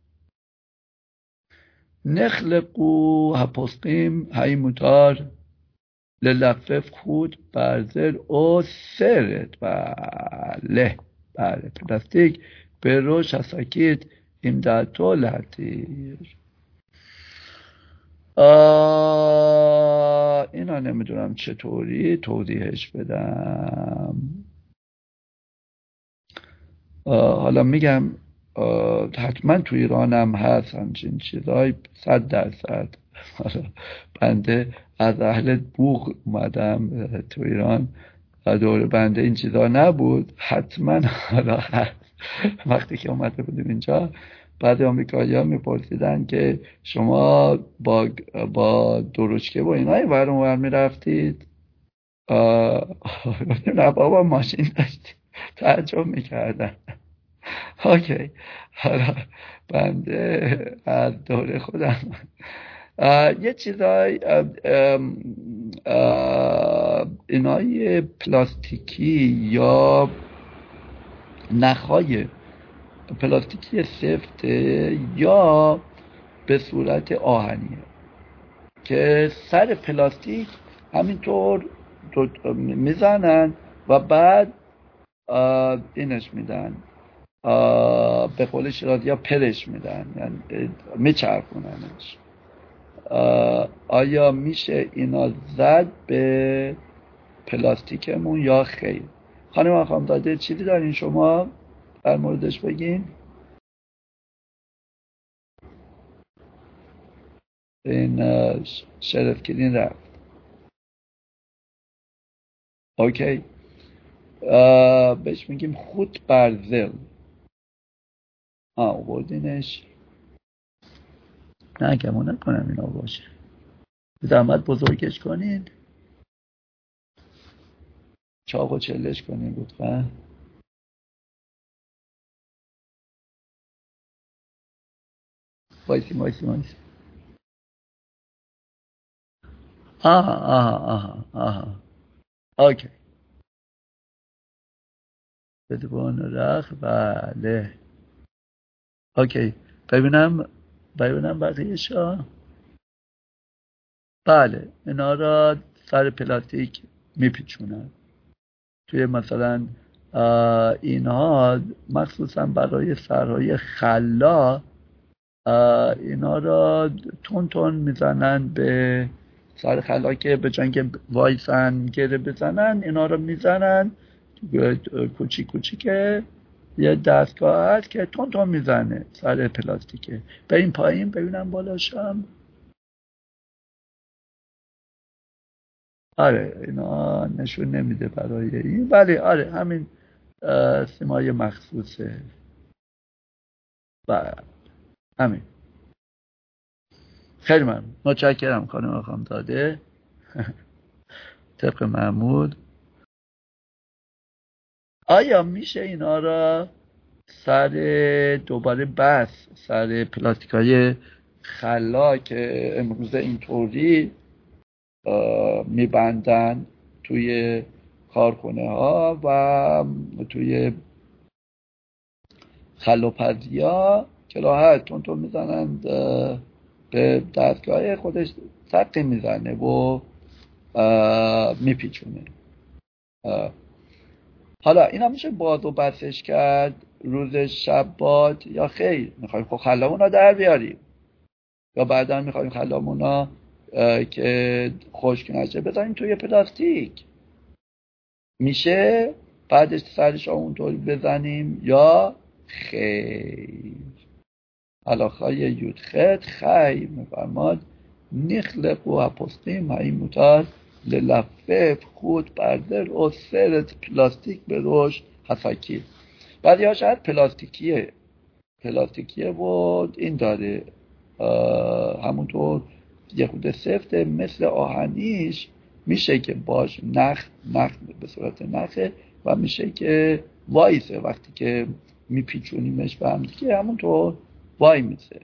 نخلقو هپوسقیم هی موتار للفف خود برزر او سرت بله بله پلاستیک به روش هساکید امدادو لحتیر. اینا نمیدونم چطوری توضیحش بدم. حالا میگم حتما تو ایرانم هست همچین چیزای صد درصد. بنده از اهل بوق اومدم تو ایران و دور بنده این چیزا نبود. حتما حالا هست. وقتی که اومده بودیم اینجا بعد آمریکایی ها میپرسیدن که شما با با درشکه و اینا این ور اون ور میرفتید؟ نه بابا ماشین داشتید. تعجب میکردن. اوکی حالا بنده از دوره خودم یه چیزای اینای پلاستیکی یا نخای پلاستیکی سفته یا به صورت آهنیه که سر پلاستیک همینطور میزنن و بعد اینش میدن، به قول شیرازی ها پرش میدن، یعنی میچرخوننش. آیا میشه اینا زد به پلاستیکمون یا خیر؟ خانم خانمزاده چیزی دارین شما در موردش بگین؟ این شرف کلین رفت. اوکی بهش میگیم خود برزل. آه بردینش. نه کمون نکنم اینا باشه. زحمت بزرگش کنین، چاق و چلش کنین لطفا. وایسی وایسی وایسی. آها آها آها آها اوکی بدون رخ. بله اوکی ببینم ببینم بقیه‌شا. بله اینا را سر پلاستیک میپیچونن توی مثلا اینها مخصوصا برای سرهای خلا اینا را تون تون میزنن به سر خلا که به جای اینکه وایسن گره بزنن اینا را میزنن کوچیک کوچیکه. یه دستگاه هست که تون تون میزنه سر پلاستیکه. بریم پایین ببینم بالاشم. آره اینا نشون نمیده برای این، ولی آره همین سیمای مخصوصه. بله همین. خیلی ممنون، متشکرم خانم خانمزاده. طبق معمول آیا میشه اینا را سر دوباره بس سر پلاستیکای خلا که امروزه اینطوری میبندن توی کارخونه ها و توی خلوپزی ها که راحت تون تون میزنند به دستگاه خودش سقی میزنه و میپیچونه. حالا اینا میشه باز و بسش کرد روز شب باد یا خیر میخوایم خب خلامونا در بیاریم یا بعدا میخوایم خلامونا که خشک نشه بذاریم توی پلاستیک؟ میشه بعدش سرش اونطوری بزنیم یا خیر؟ علاقه یود خط خیر میفرماد نخلق و اپوستیم این متر للفف خود بردر و سرت پلاستیک به روش حسکی. بعد یا شاید پلاستیکیه پلاستیکیه و این داره همونطور یه خود سفته مثل آهنیش میشه که باش نخ نخ به صورت نخه و میشه که وایسه وقتی که میپیچونیمش به هم دیگه همونطور وای میسه.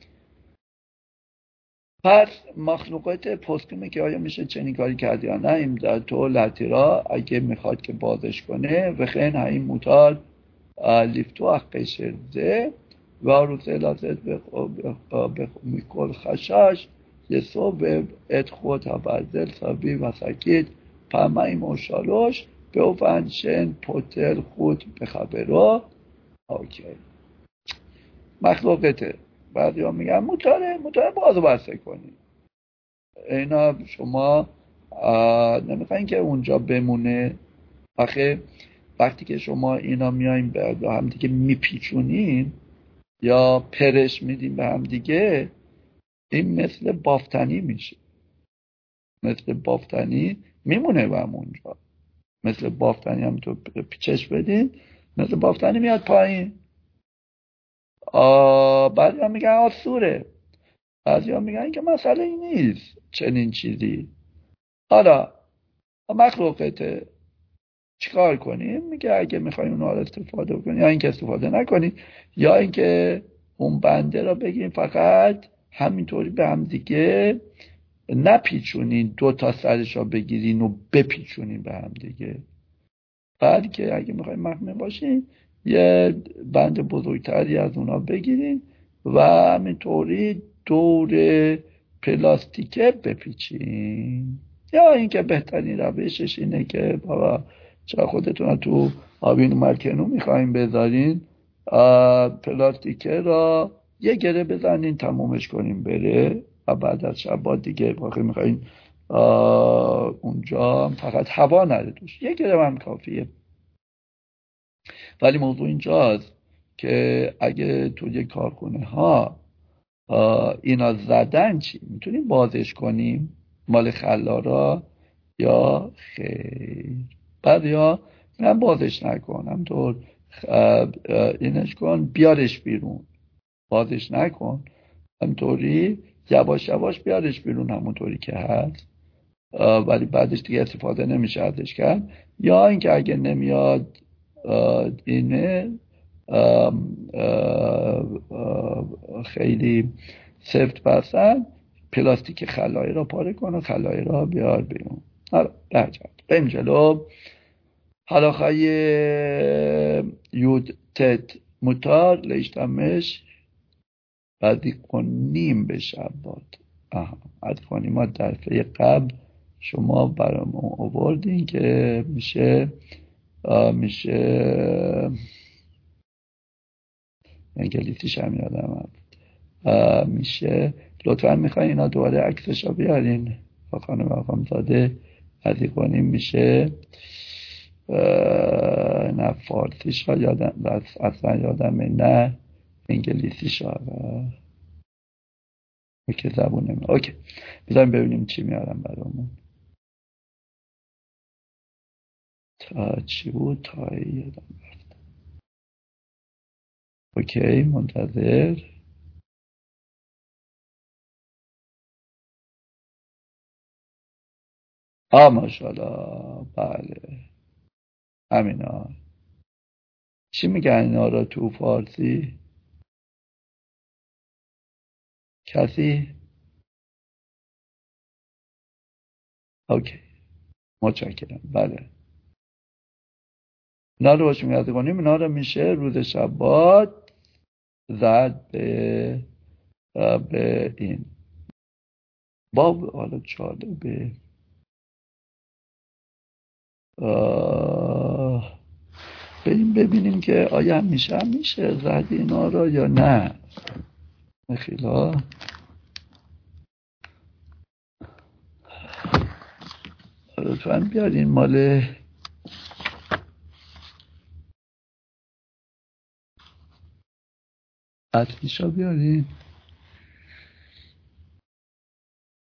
پس مخلوقات پوستومه که آیا میشه چنین کاری کرد یا نه این در تو لطیرا اگه میخواد که بازش کنه و خیلی این موتال لیفتو اخی شرزه و روزه لازد به میکل خشاش یه صبح ادخوت ها برزل سابی و سکید پمه موشالوش به او فنشن پوتل خود بخبرو. اوکی مخلوقته بعد یا میگن موتاره موتاره بازو بسته کنی اینا شما نمیخواین که اونجا بمونه. آخه وقتی که شما اینا میایین به هم دیگه میپیچونین یا پرش میدین به هم دیگه این مثل بافتنی میشه مثل بافتنی میمونه به هم اونجا مثل بافتنی هم تو پیچش بدین مثل بافتنی میاد پایین. بعضی هم میگن آسوره بعضی هم میگن که مسئله ای نیست چنین چیزی. حالا مخلوقته چیکار کنیم؟ میگه اگه میخوایم اونها رو استفاده کنیم یا اینکه استفاده نکنیم یا اینکه اون بنده رو بگیم فقط همینطوری به هم دیگه نپیچونین دو تا سرش رو بگیرین و بپیچونین به هم دیگه. بعد که اگه میخوایم مخمه باشین یه بند بزرگتری از اونا بگیرین و همینطوری دور پلاستیکه بپیچین. یا اینکه بهترین روشش اینه که بابا چرا خودتون تو آبین مرکنو میخواین بذارین پلاستیکه را یه گره بزنین تمومش کنین بره و بعد از شب دیگه واقعی میخواین اونجا فقط هوا نره توش یه گره هم کافیه. ولی موضوع اینجاست که اگه تو یه کارخونه ها اینا زدن چی میتونیم بازش کنیم مال خلارا یا خیر؟ بعد یا من بازش نکنم طور اینش کن بیارش بیرون بازش نکن همونطوری یواش یواش بیارش بیرون همونطوری که هست ولی بعدش دیگه استفاده نمیشه ازش کرد. یا اینکه اگه نمیاد اینه آم آم آم خیلی سفت بسن پلاستیک خلایی را پاره کن و خلایی را بیار بیرون. حالا برجرد بریم جلو. حلاخه یود تت متار لیشتمش بعدی کنیم به شبات. آها بعد کنیم ما در فی قبل شما برامون آوردین که میشه میشه انگلیسیش هم یادم هست میشه لطفا میخواین اینا دوباره عکسش رو بیارین با خانم آقام زاده ازی کنیم میشه نه فارسیش ها یادم اصلا یادمه نه انگلیسیش ها که زبونه اوکی بذاریم ببینیم چی میارم برامون. تا چی بود تایی یادم رفت. اوکی منتظر. آه ماشاءالله بله همینا. چی میگن اینا را تو فارسی؟ کسی؟ اوکی متشکرم. بله اینا رو باشیم یاد کنیم. اینا رو میشه روز شبات زد به به این باب. حالا جالبه بریم ببینیم که آیا میشه میشه زد اینا رو یا نه. خیلا لطفاً بیارین مال اصلیشا بیارین.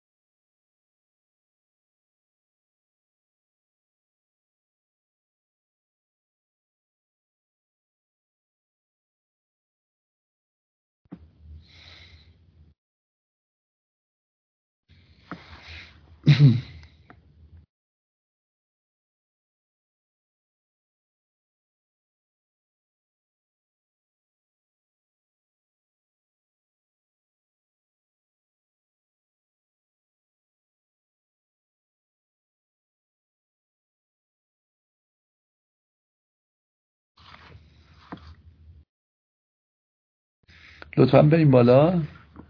لطفا بریم بالا.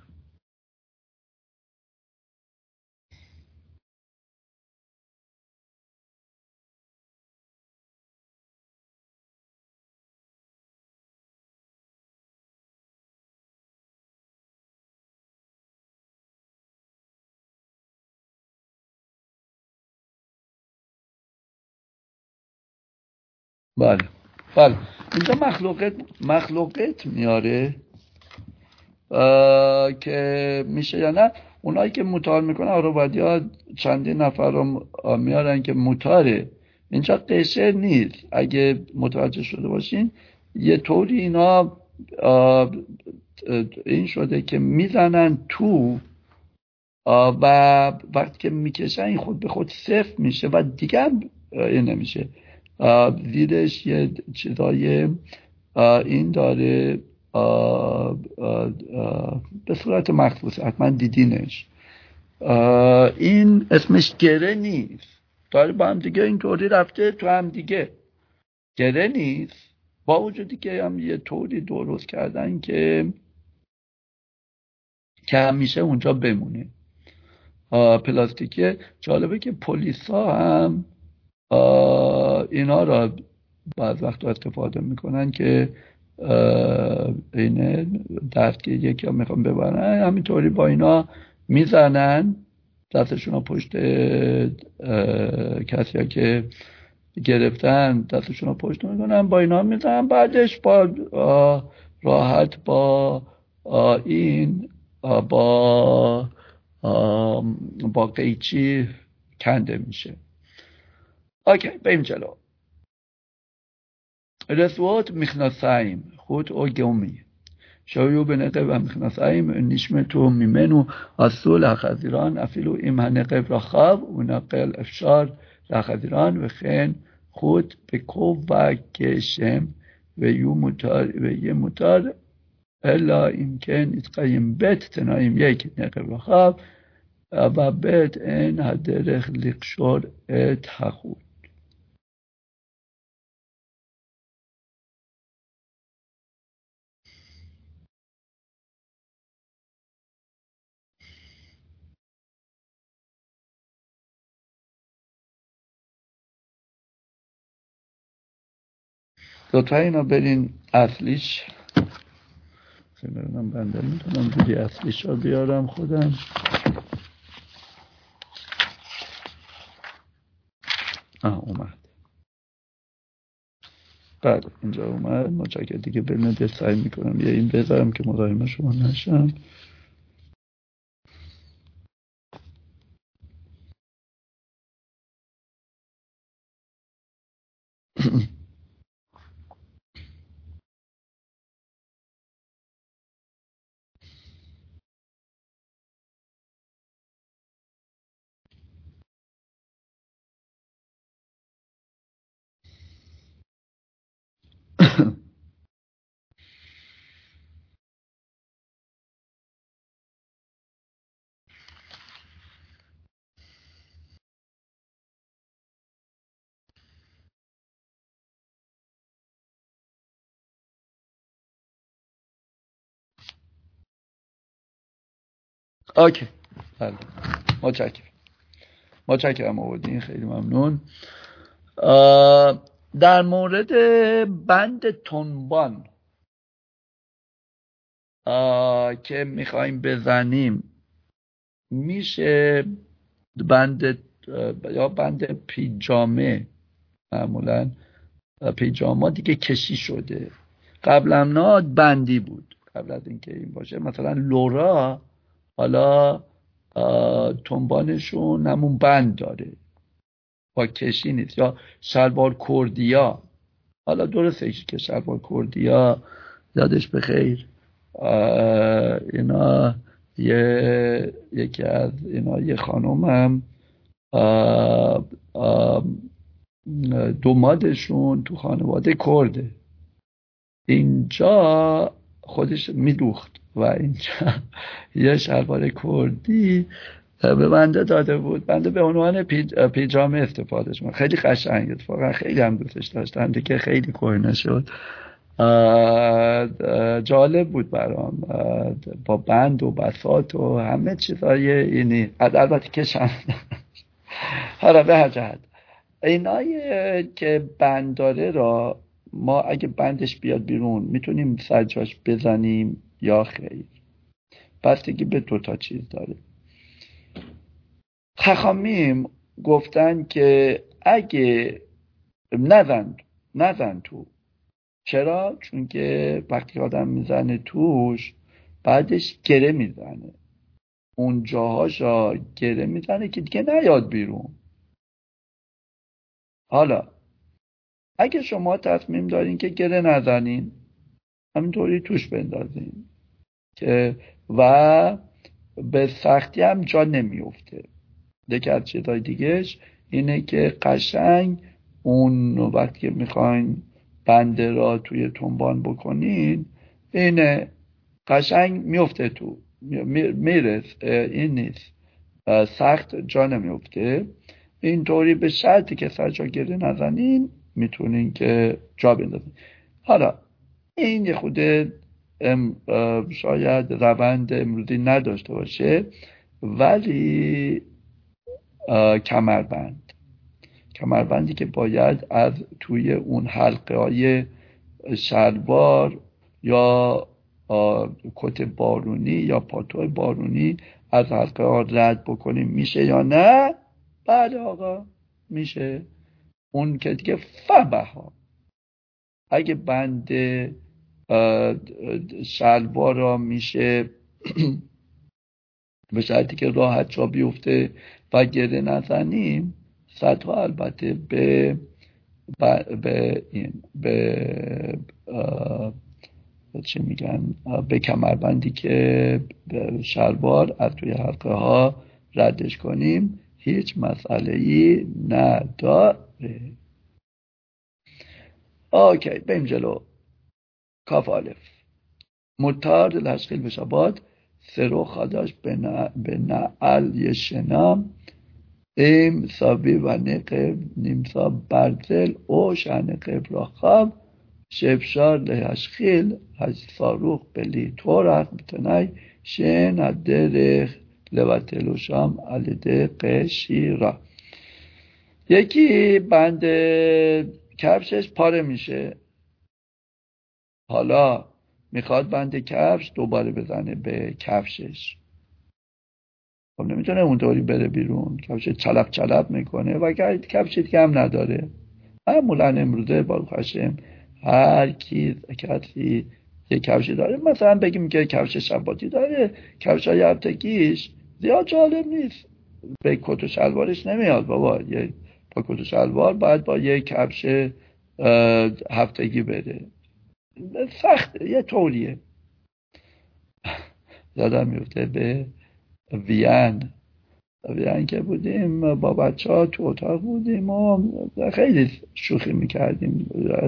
بله بله اینجا مخلوقت مخلوقت میاره که میشه یا نه. اونایی که موتار میکنن آروبادیا چندین نفر رو میارن که موتاره. اینجا قشر نیست. اگه متوجه شده باشین یه طوری اینا این شده که میزنن تو و وقتی که میکشن این خود به خود صفر میشه و دیگه این نمیشه. زیرش یه چیزای این داره آه آه آه به صورت مخصوص، حتما دیدینش. این اسمش گره نیست، داره با هم دیگه اینطوری رفته تو هم دیگه. گره نیست، با وجودی که هم یه طوری درست کردن که که همیشه اونجا بمونه. پلاستیکه. جالبه که پلیسا هم اینا را بعض وقت استفاده میکنن که اینه دستگیر یکی ها میخوان ببرن، همینطوری با اینا میزنن دستشون رو پشت کسی ها که گرفتن، دستشون رو پشت میکنن با اینا میزنن، بعدش با راحت با این با با قیچی کنده میشه. اوکی بریم جلو. رسوات מכנסיים, חוט או גאומי, שהיו בנקב המכנסיים נשמטו ממנו, עשו לחזירן אפילו אם הנקב רחב ונקל אפשר לחזירן, וכן חוט בכובע גשם ויהיו מותר, ויהיה מותר אלא אם כן יתקיים בית תנאים, یک נקב רחב ובית אין הדרך לקשור את החוט. لطفا اینا برین اصلیش. ببینم بنده میتونم دیگه اصلیش رو بیارم خودم. آه اومد. بله اینجا اومد. مچکه دیگه برنده سعی میکنم یه این بذارم که مزاحم شما نشم. اوکی بله متشکرم متشکرم آوردین، خیلی ممنون. در مورد بند تنبان که میخوایم بزنیم میشه بند یا بند پیجامه، معمولا پیجاما دیگه کشی شده، قبلا نه بندی بود قبل از اینکه این باشه. مثلا لورا حالا تنبانشون همون بند داره با کشی نیست، یا شلوار کردیا. حالا درسته که شلوار کردیا یادش بخیر اینا یه یکی از اینا یه خانم هم آه آه دومادشون تو خانواده کرده، اینجا خودش میدوخت و اینجا یه شلوار کردی به بنده داده بود. بنده به عنوان پیجامه استفاده شد. خیلی قشنگ، اتفاقا خیلی هم دوستش داشتم دیگه، خیلی کهنه شد. جالب بود برام، با بند و بساط و همه چیزای اینی، البته کشم. حالا به هر جهت اینایی که بند داره را ما اگه بندش بیاد بیرون میتونیم سرجاش بزنیم یا خیر، بستگی به دوتا چیز داره. خخامیم گفتن که اگه نزن نزن تو. چرا؟ چون که وقتی آدم میزنه توش بعدش گره میزنه، اون جاهاشا گره میزنه که دیگه نیاد بیرون. حالا اگه شما تصمیم دارین که گره نزنین، همینطوری توش بندازین که و به سختی هم جا نمیفته. دیگه از چیزای دیگهش اینه که قشنگ اون وقتی که میخواین بنده را توی تنبان بکنین، اینه قشنگ میفته تو، میرس، این نیست سخت جا نمیفته. اینطوری به شرطی که سر جا گره نزنین میتونین که جا بندازین. حالا این یه خود شاید روند امروزی نداشته باشه، ولی کمربند کمربندی که باید از توی اون حلقه های شلوار یا کت بارونی یا پالتو بارونی از حلقه ها رد بکنیم میشه یا نه؟ بله آقا میشه. اون که دیگه فبه ها اگه بند شلوار را میشه به شرطی که راحت جا بیفته و گره نزنیم، صدها البته به به این به چی میگن به کمربندی که شلوار از توی حلقه ها ردش کنیم هیچ مسئله‌ای نداره. اوکی بریم جلو. کاف الف متار لشخیل بشاباد سرو خداش به نعل یشنام ایم سابی و نقب نیمسا برزل او شنقب را خواب شفشار لیشخیل هش صاروخ بلی طورق بتنای شن ادرخ لوتلوشام علیده قشیرا. یکی بند کفشش پاره میشه، حالا میخواد بند کفش دوباره بزنه به کفشش، خب نمیتونه اونطوری بره بیرون، کفش چلپ چلپ میکنه و کفش دیگه هم نداره. معمولا امروزه باروخ هشم هر کی کسی یه کفشی داره، مثلا بگیم که کفش شباتی داره، کفش های هفتگیش زیاد جالب نیست، به کت و شلوارش نمیاد بابا، یه با کت و شلوار باید با یه کفش هفتگی بره، سخته، یه طوریه. یادم میفته به وین وین که بودیم با بچه ها تو اتاق بودیم و خیلی شوخی میکردیم،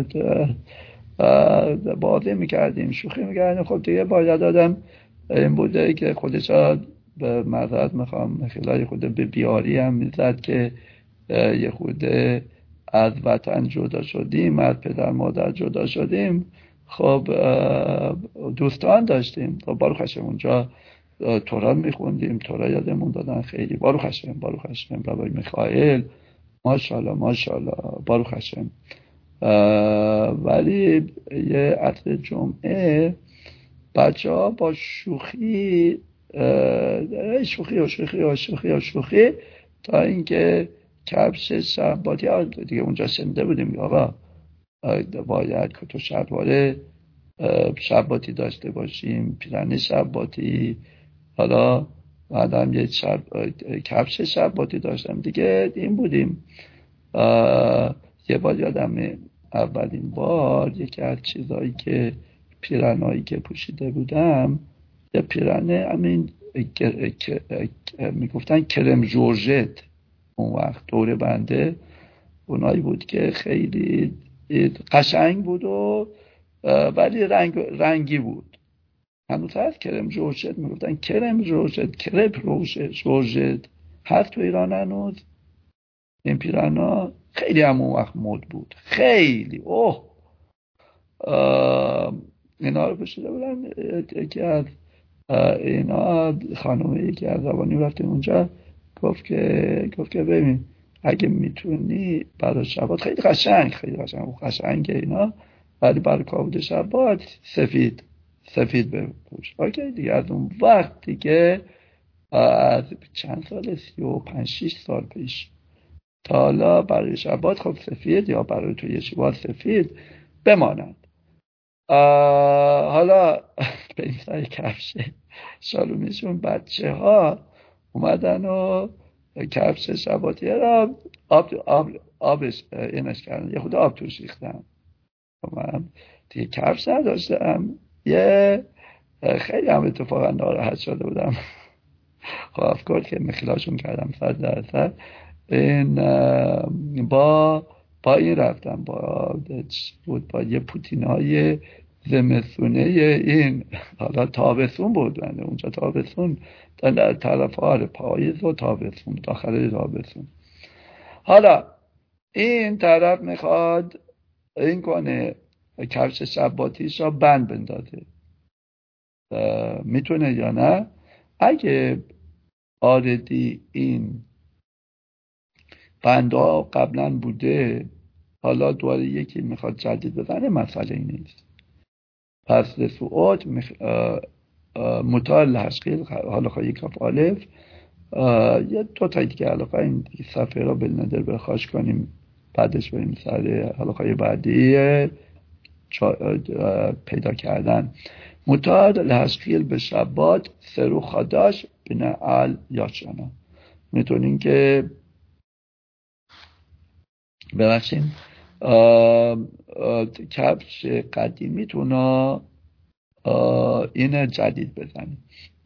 بازی میکردیم، شوخی میکردیم. خب دیگه باید آدم این بوده که خودش ها به معذرت میخوام خیلی خود به بیاری هم میزد که یه خود از وطن جدا شدیم، از پدر مادر جدا شدیم، خب دوستان داشتیم، خب باروخ هشم اونجا تورا میخوندیم، تورا یادمون دادن خیلی، باروخ هشم باروخ هشم بابای میخائیل ماشاءالله ماشاءالله باروخ هشم. ولی یه عصر جمعه بچه ها با شوخی شوخی و شوخی و شوخی و شوخی تا اینکه کفش شباتی ها دیگه اونجا شنیده بودیم آقا باید کت و شلوار شباتی داشته باشیم، پیرن شباتی، حالا بعدم یه شب... کفش شباتی داشتم دیگه. این بودیم. یه بار یادمه اولین بار یکی از چیزایی که پیرنایی که پوشیده بودم یه پیرنه همین میگفتن کرم جورجت، اون وقت دوره بنده اونایی بود که خیلی قشنگ بود و ولی رنگ رنگی بود. هنوز هست کرم جورجت میگفتن کرم جورجت، کرپ جورجت هست تو ایران هنوز. این پیرانا خیلی هم اون وقت مد بود، خیلی اوه اینا رو پشیده بودن. یکی از اینا خانومه یکی از زبانی رفتیم اونجا گفت که گفت که ببین اگه میتونی برای شبات خیلی قشنگ خیلی قشنگ و قشنگه اینا، ولی برای کابود شبات سفید سفید بپوش. اوکی دیگه. از اون وقت دیگه از چند سال سی و پنج شیش سال پیش تا حالا برای شبات خب سفید یا برای توی شبات سفید بمانند. حالا به این سای کفش شالومیشون بچه ها اومدن و کفش شباتی را آب آب آبش اینش کردن، یه خود آب توش ریختن. من دیگه کفش نداشتم، یه خیلی هم اتفاقا ناراحت شده بودم. خب افکار که مخلاشون کردم صد درصد. این با با این رفتم با بود با یه پوتینای زمستونه این، حالا تابستون بود من اونجا تابستون در طرف آره پاییز و تابستون داخل تابستون. حالا این طرف میخواد این کنه کفش شباتیش را بند بندازه، میتونه یا نه؟ اگه آردی این بنده قبلا بوده حالا دوباره یکی میخواد جدید بزنه مسئله نیست. پس لسوعات مخ... مطال لحشقیل حالا خواهی کف آلف یه دو تا دیگه علاقه این صفحه را بلندر برخواش کنیم بعدش بریم سر حلاقه بعدی پیدا کردن. مطال لحشقیل به شبات سرو خاداش بینه ال یاشانا. میتونین که ببخشیم کفش قدیمیتون رو این جدید بزنیم.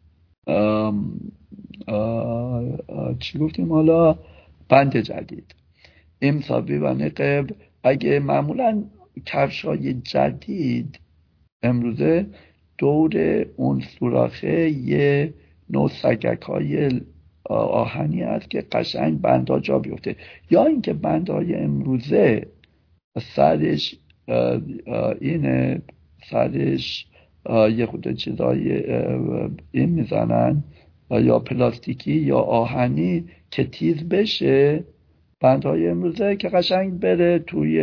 چی گفتیم حالا؟ بند جدید امسابی و نقب. اگه معمولا کفش های جدید امروزه دور اون سوراخه یه نوع سگک های آهنی هست که قشنگ بندها جا بیفته، یا اینکه بندهای امروزه سرش اینه سرش یه خود چیزای این میزنن یا پلاستیکی یا آهنی که تیز بشه، بندهای امروزه که قشنگ بره توی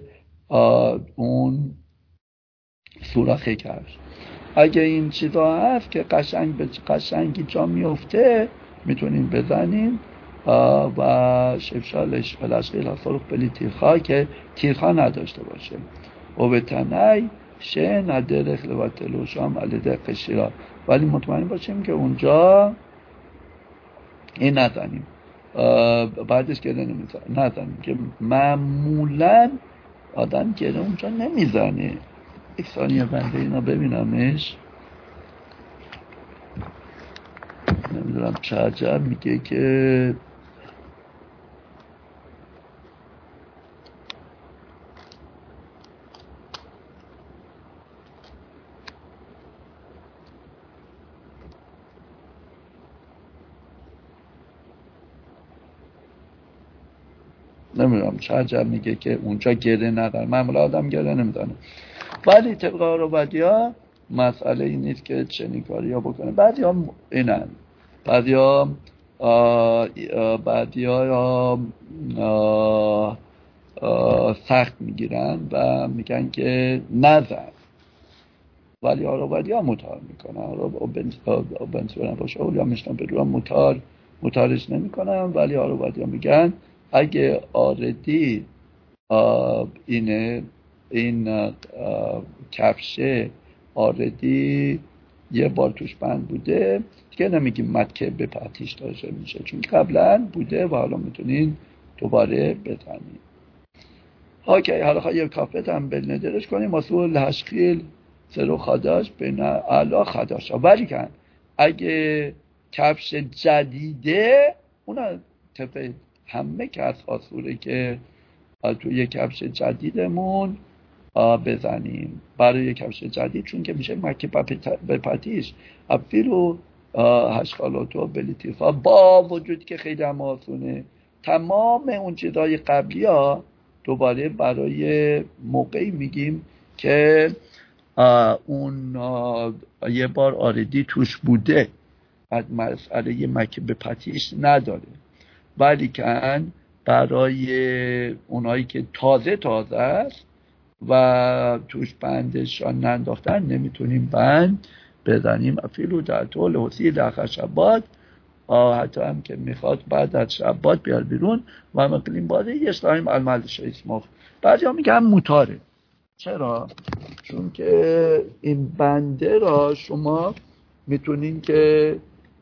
اون سوراخه کفش. اگه این چیزا هست که قشنگ به قشنگی جا میفته میتونین بزنین و شفشالش فلشقیل هستاروخ بلی تیرخواه که تیرخواه نداشته باشه و به تنهی شه ندرخ لبتلوشام علیده قشیرا، ولی مطمئن باشیم که اونجا این نزنیم بعدش گره نزنیم که معمولا آدم گره اونجا نمیزنه. یک ثانیه بنده اینا ببینمش. نمیدونم چه عجب میگه که نمیدونم چه عجب میگه که اونجا گره نداره. معمولا آدم گره نمیزنه، ولی طبق آروبدیا مسئله این نیست که چنین کاری ها بکنه. بعضی ها اینن بعضی ها بعضی ها سخت میگیرن و میگن که نزن، ولی آروبدیا مطار میکنن. آروبدیا باشه اولیا میشنن بدورم مطار مطارش نمیکنن، ولی آروبدیا میگن اگه آردی اینه این کفشه آردی یه بار توش بند بوده دیگه نمیگیم مدکه به پتیش داشته میشه، چون قبلا بوده و حالا میتونین دوباره بزنین. اوکی حالا خواهی یه کافت هم بلندرش کنیم مسئول لحشقیل سرو خداش بین اعلا خداشا. ولی کن اگه کفش جدیده اونا تفه همه کس آسوره که توی کفش جدیدمون بزنیم برای کفش جدید، چون که میشه مکه به پتیش افیلو هشخالاتو بلیتیفا، با وجود که خیلی هم آسونه تمام اون چیزای قبلی ها دوباره برای موقعی میگیم که اون یه بار آردی توش بوده، از مسئله مکه به پتیش نداره، ولی کن برای اونایی که تازه تازه است و توش بندشان ننداختن نمیتونیم بند بزنیم. افیلو در طول حسی در خشبات، حتی هم که میخواد بعد از شبات بیار بیرون و مقلیم باده یه سلایم الملش اسمخ. بعضی ها میگن موتاره. چرا؟ چون که این بنده را شما میتونین که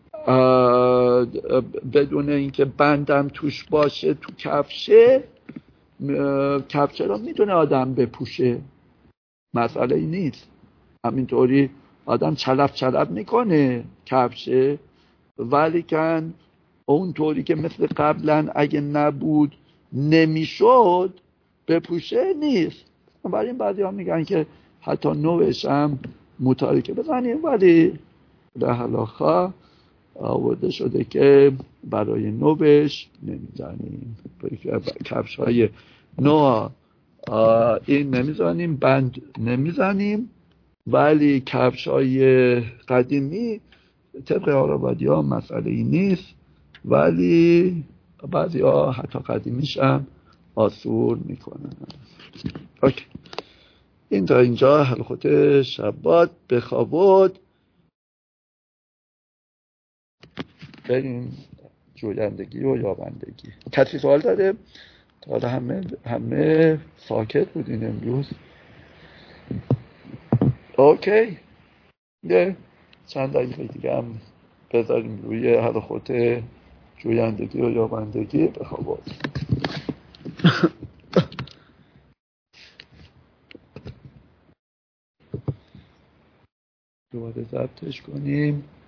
بدون اینکه بندم توش باشه تو کفشه، کفشه را میتونه آدم بپوشه، مسئله ای نیست. همینطوری آدم چلف چلف میکنه کفشه، ولی کن اونطوری که مثل قبلا اگه نبود نمیشد بپوشه نیست. برای این بعضی ها میگن که حتی نوش هم موتاری که بزنیم، ولی در حلاخا آورده شده که برای نوش نمیزنیم. کفش های نو این نمیزنیم، بند نمیزنیم، ولی کفش های قدیمی طبق آرابادی ها مسئله ای نیست، ولی بعضی ها حتی قدیمیش هم آسور میکنن. اوکی. این تا اینجا حلقت شبات بخوابد. بریم جویندگی و یابندگی. کسی سوال داره؟ تا حالا همه همه ساکت بودین امروز. اوکی. یه چند دقیقه دیگه هم بذاریم روی حلقت جویندگی و یابندگی بخوابد. دوباره ضبطش کنیم.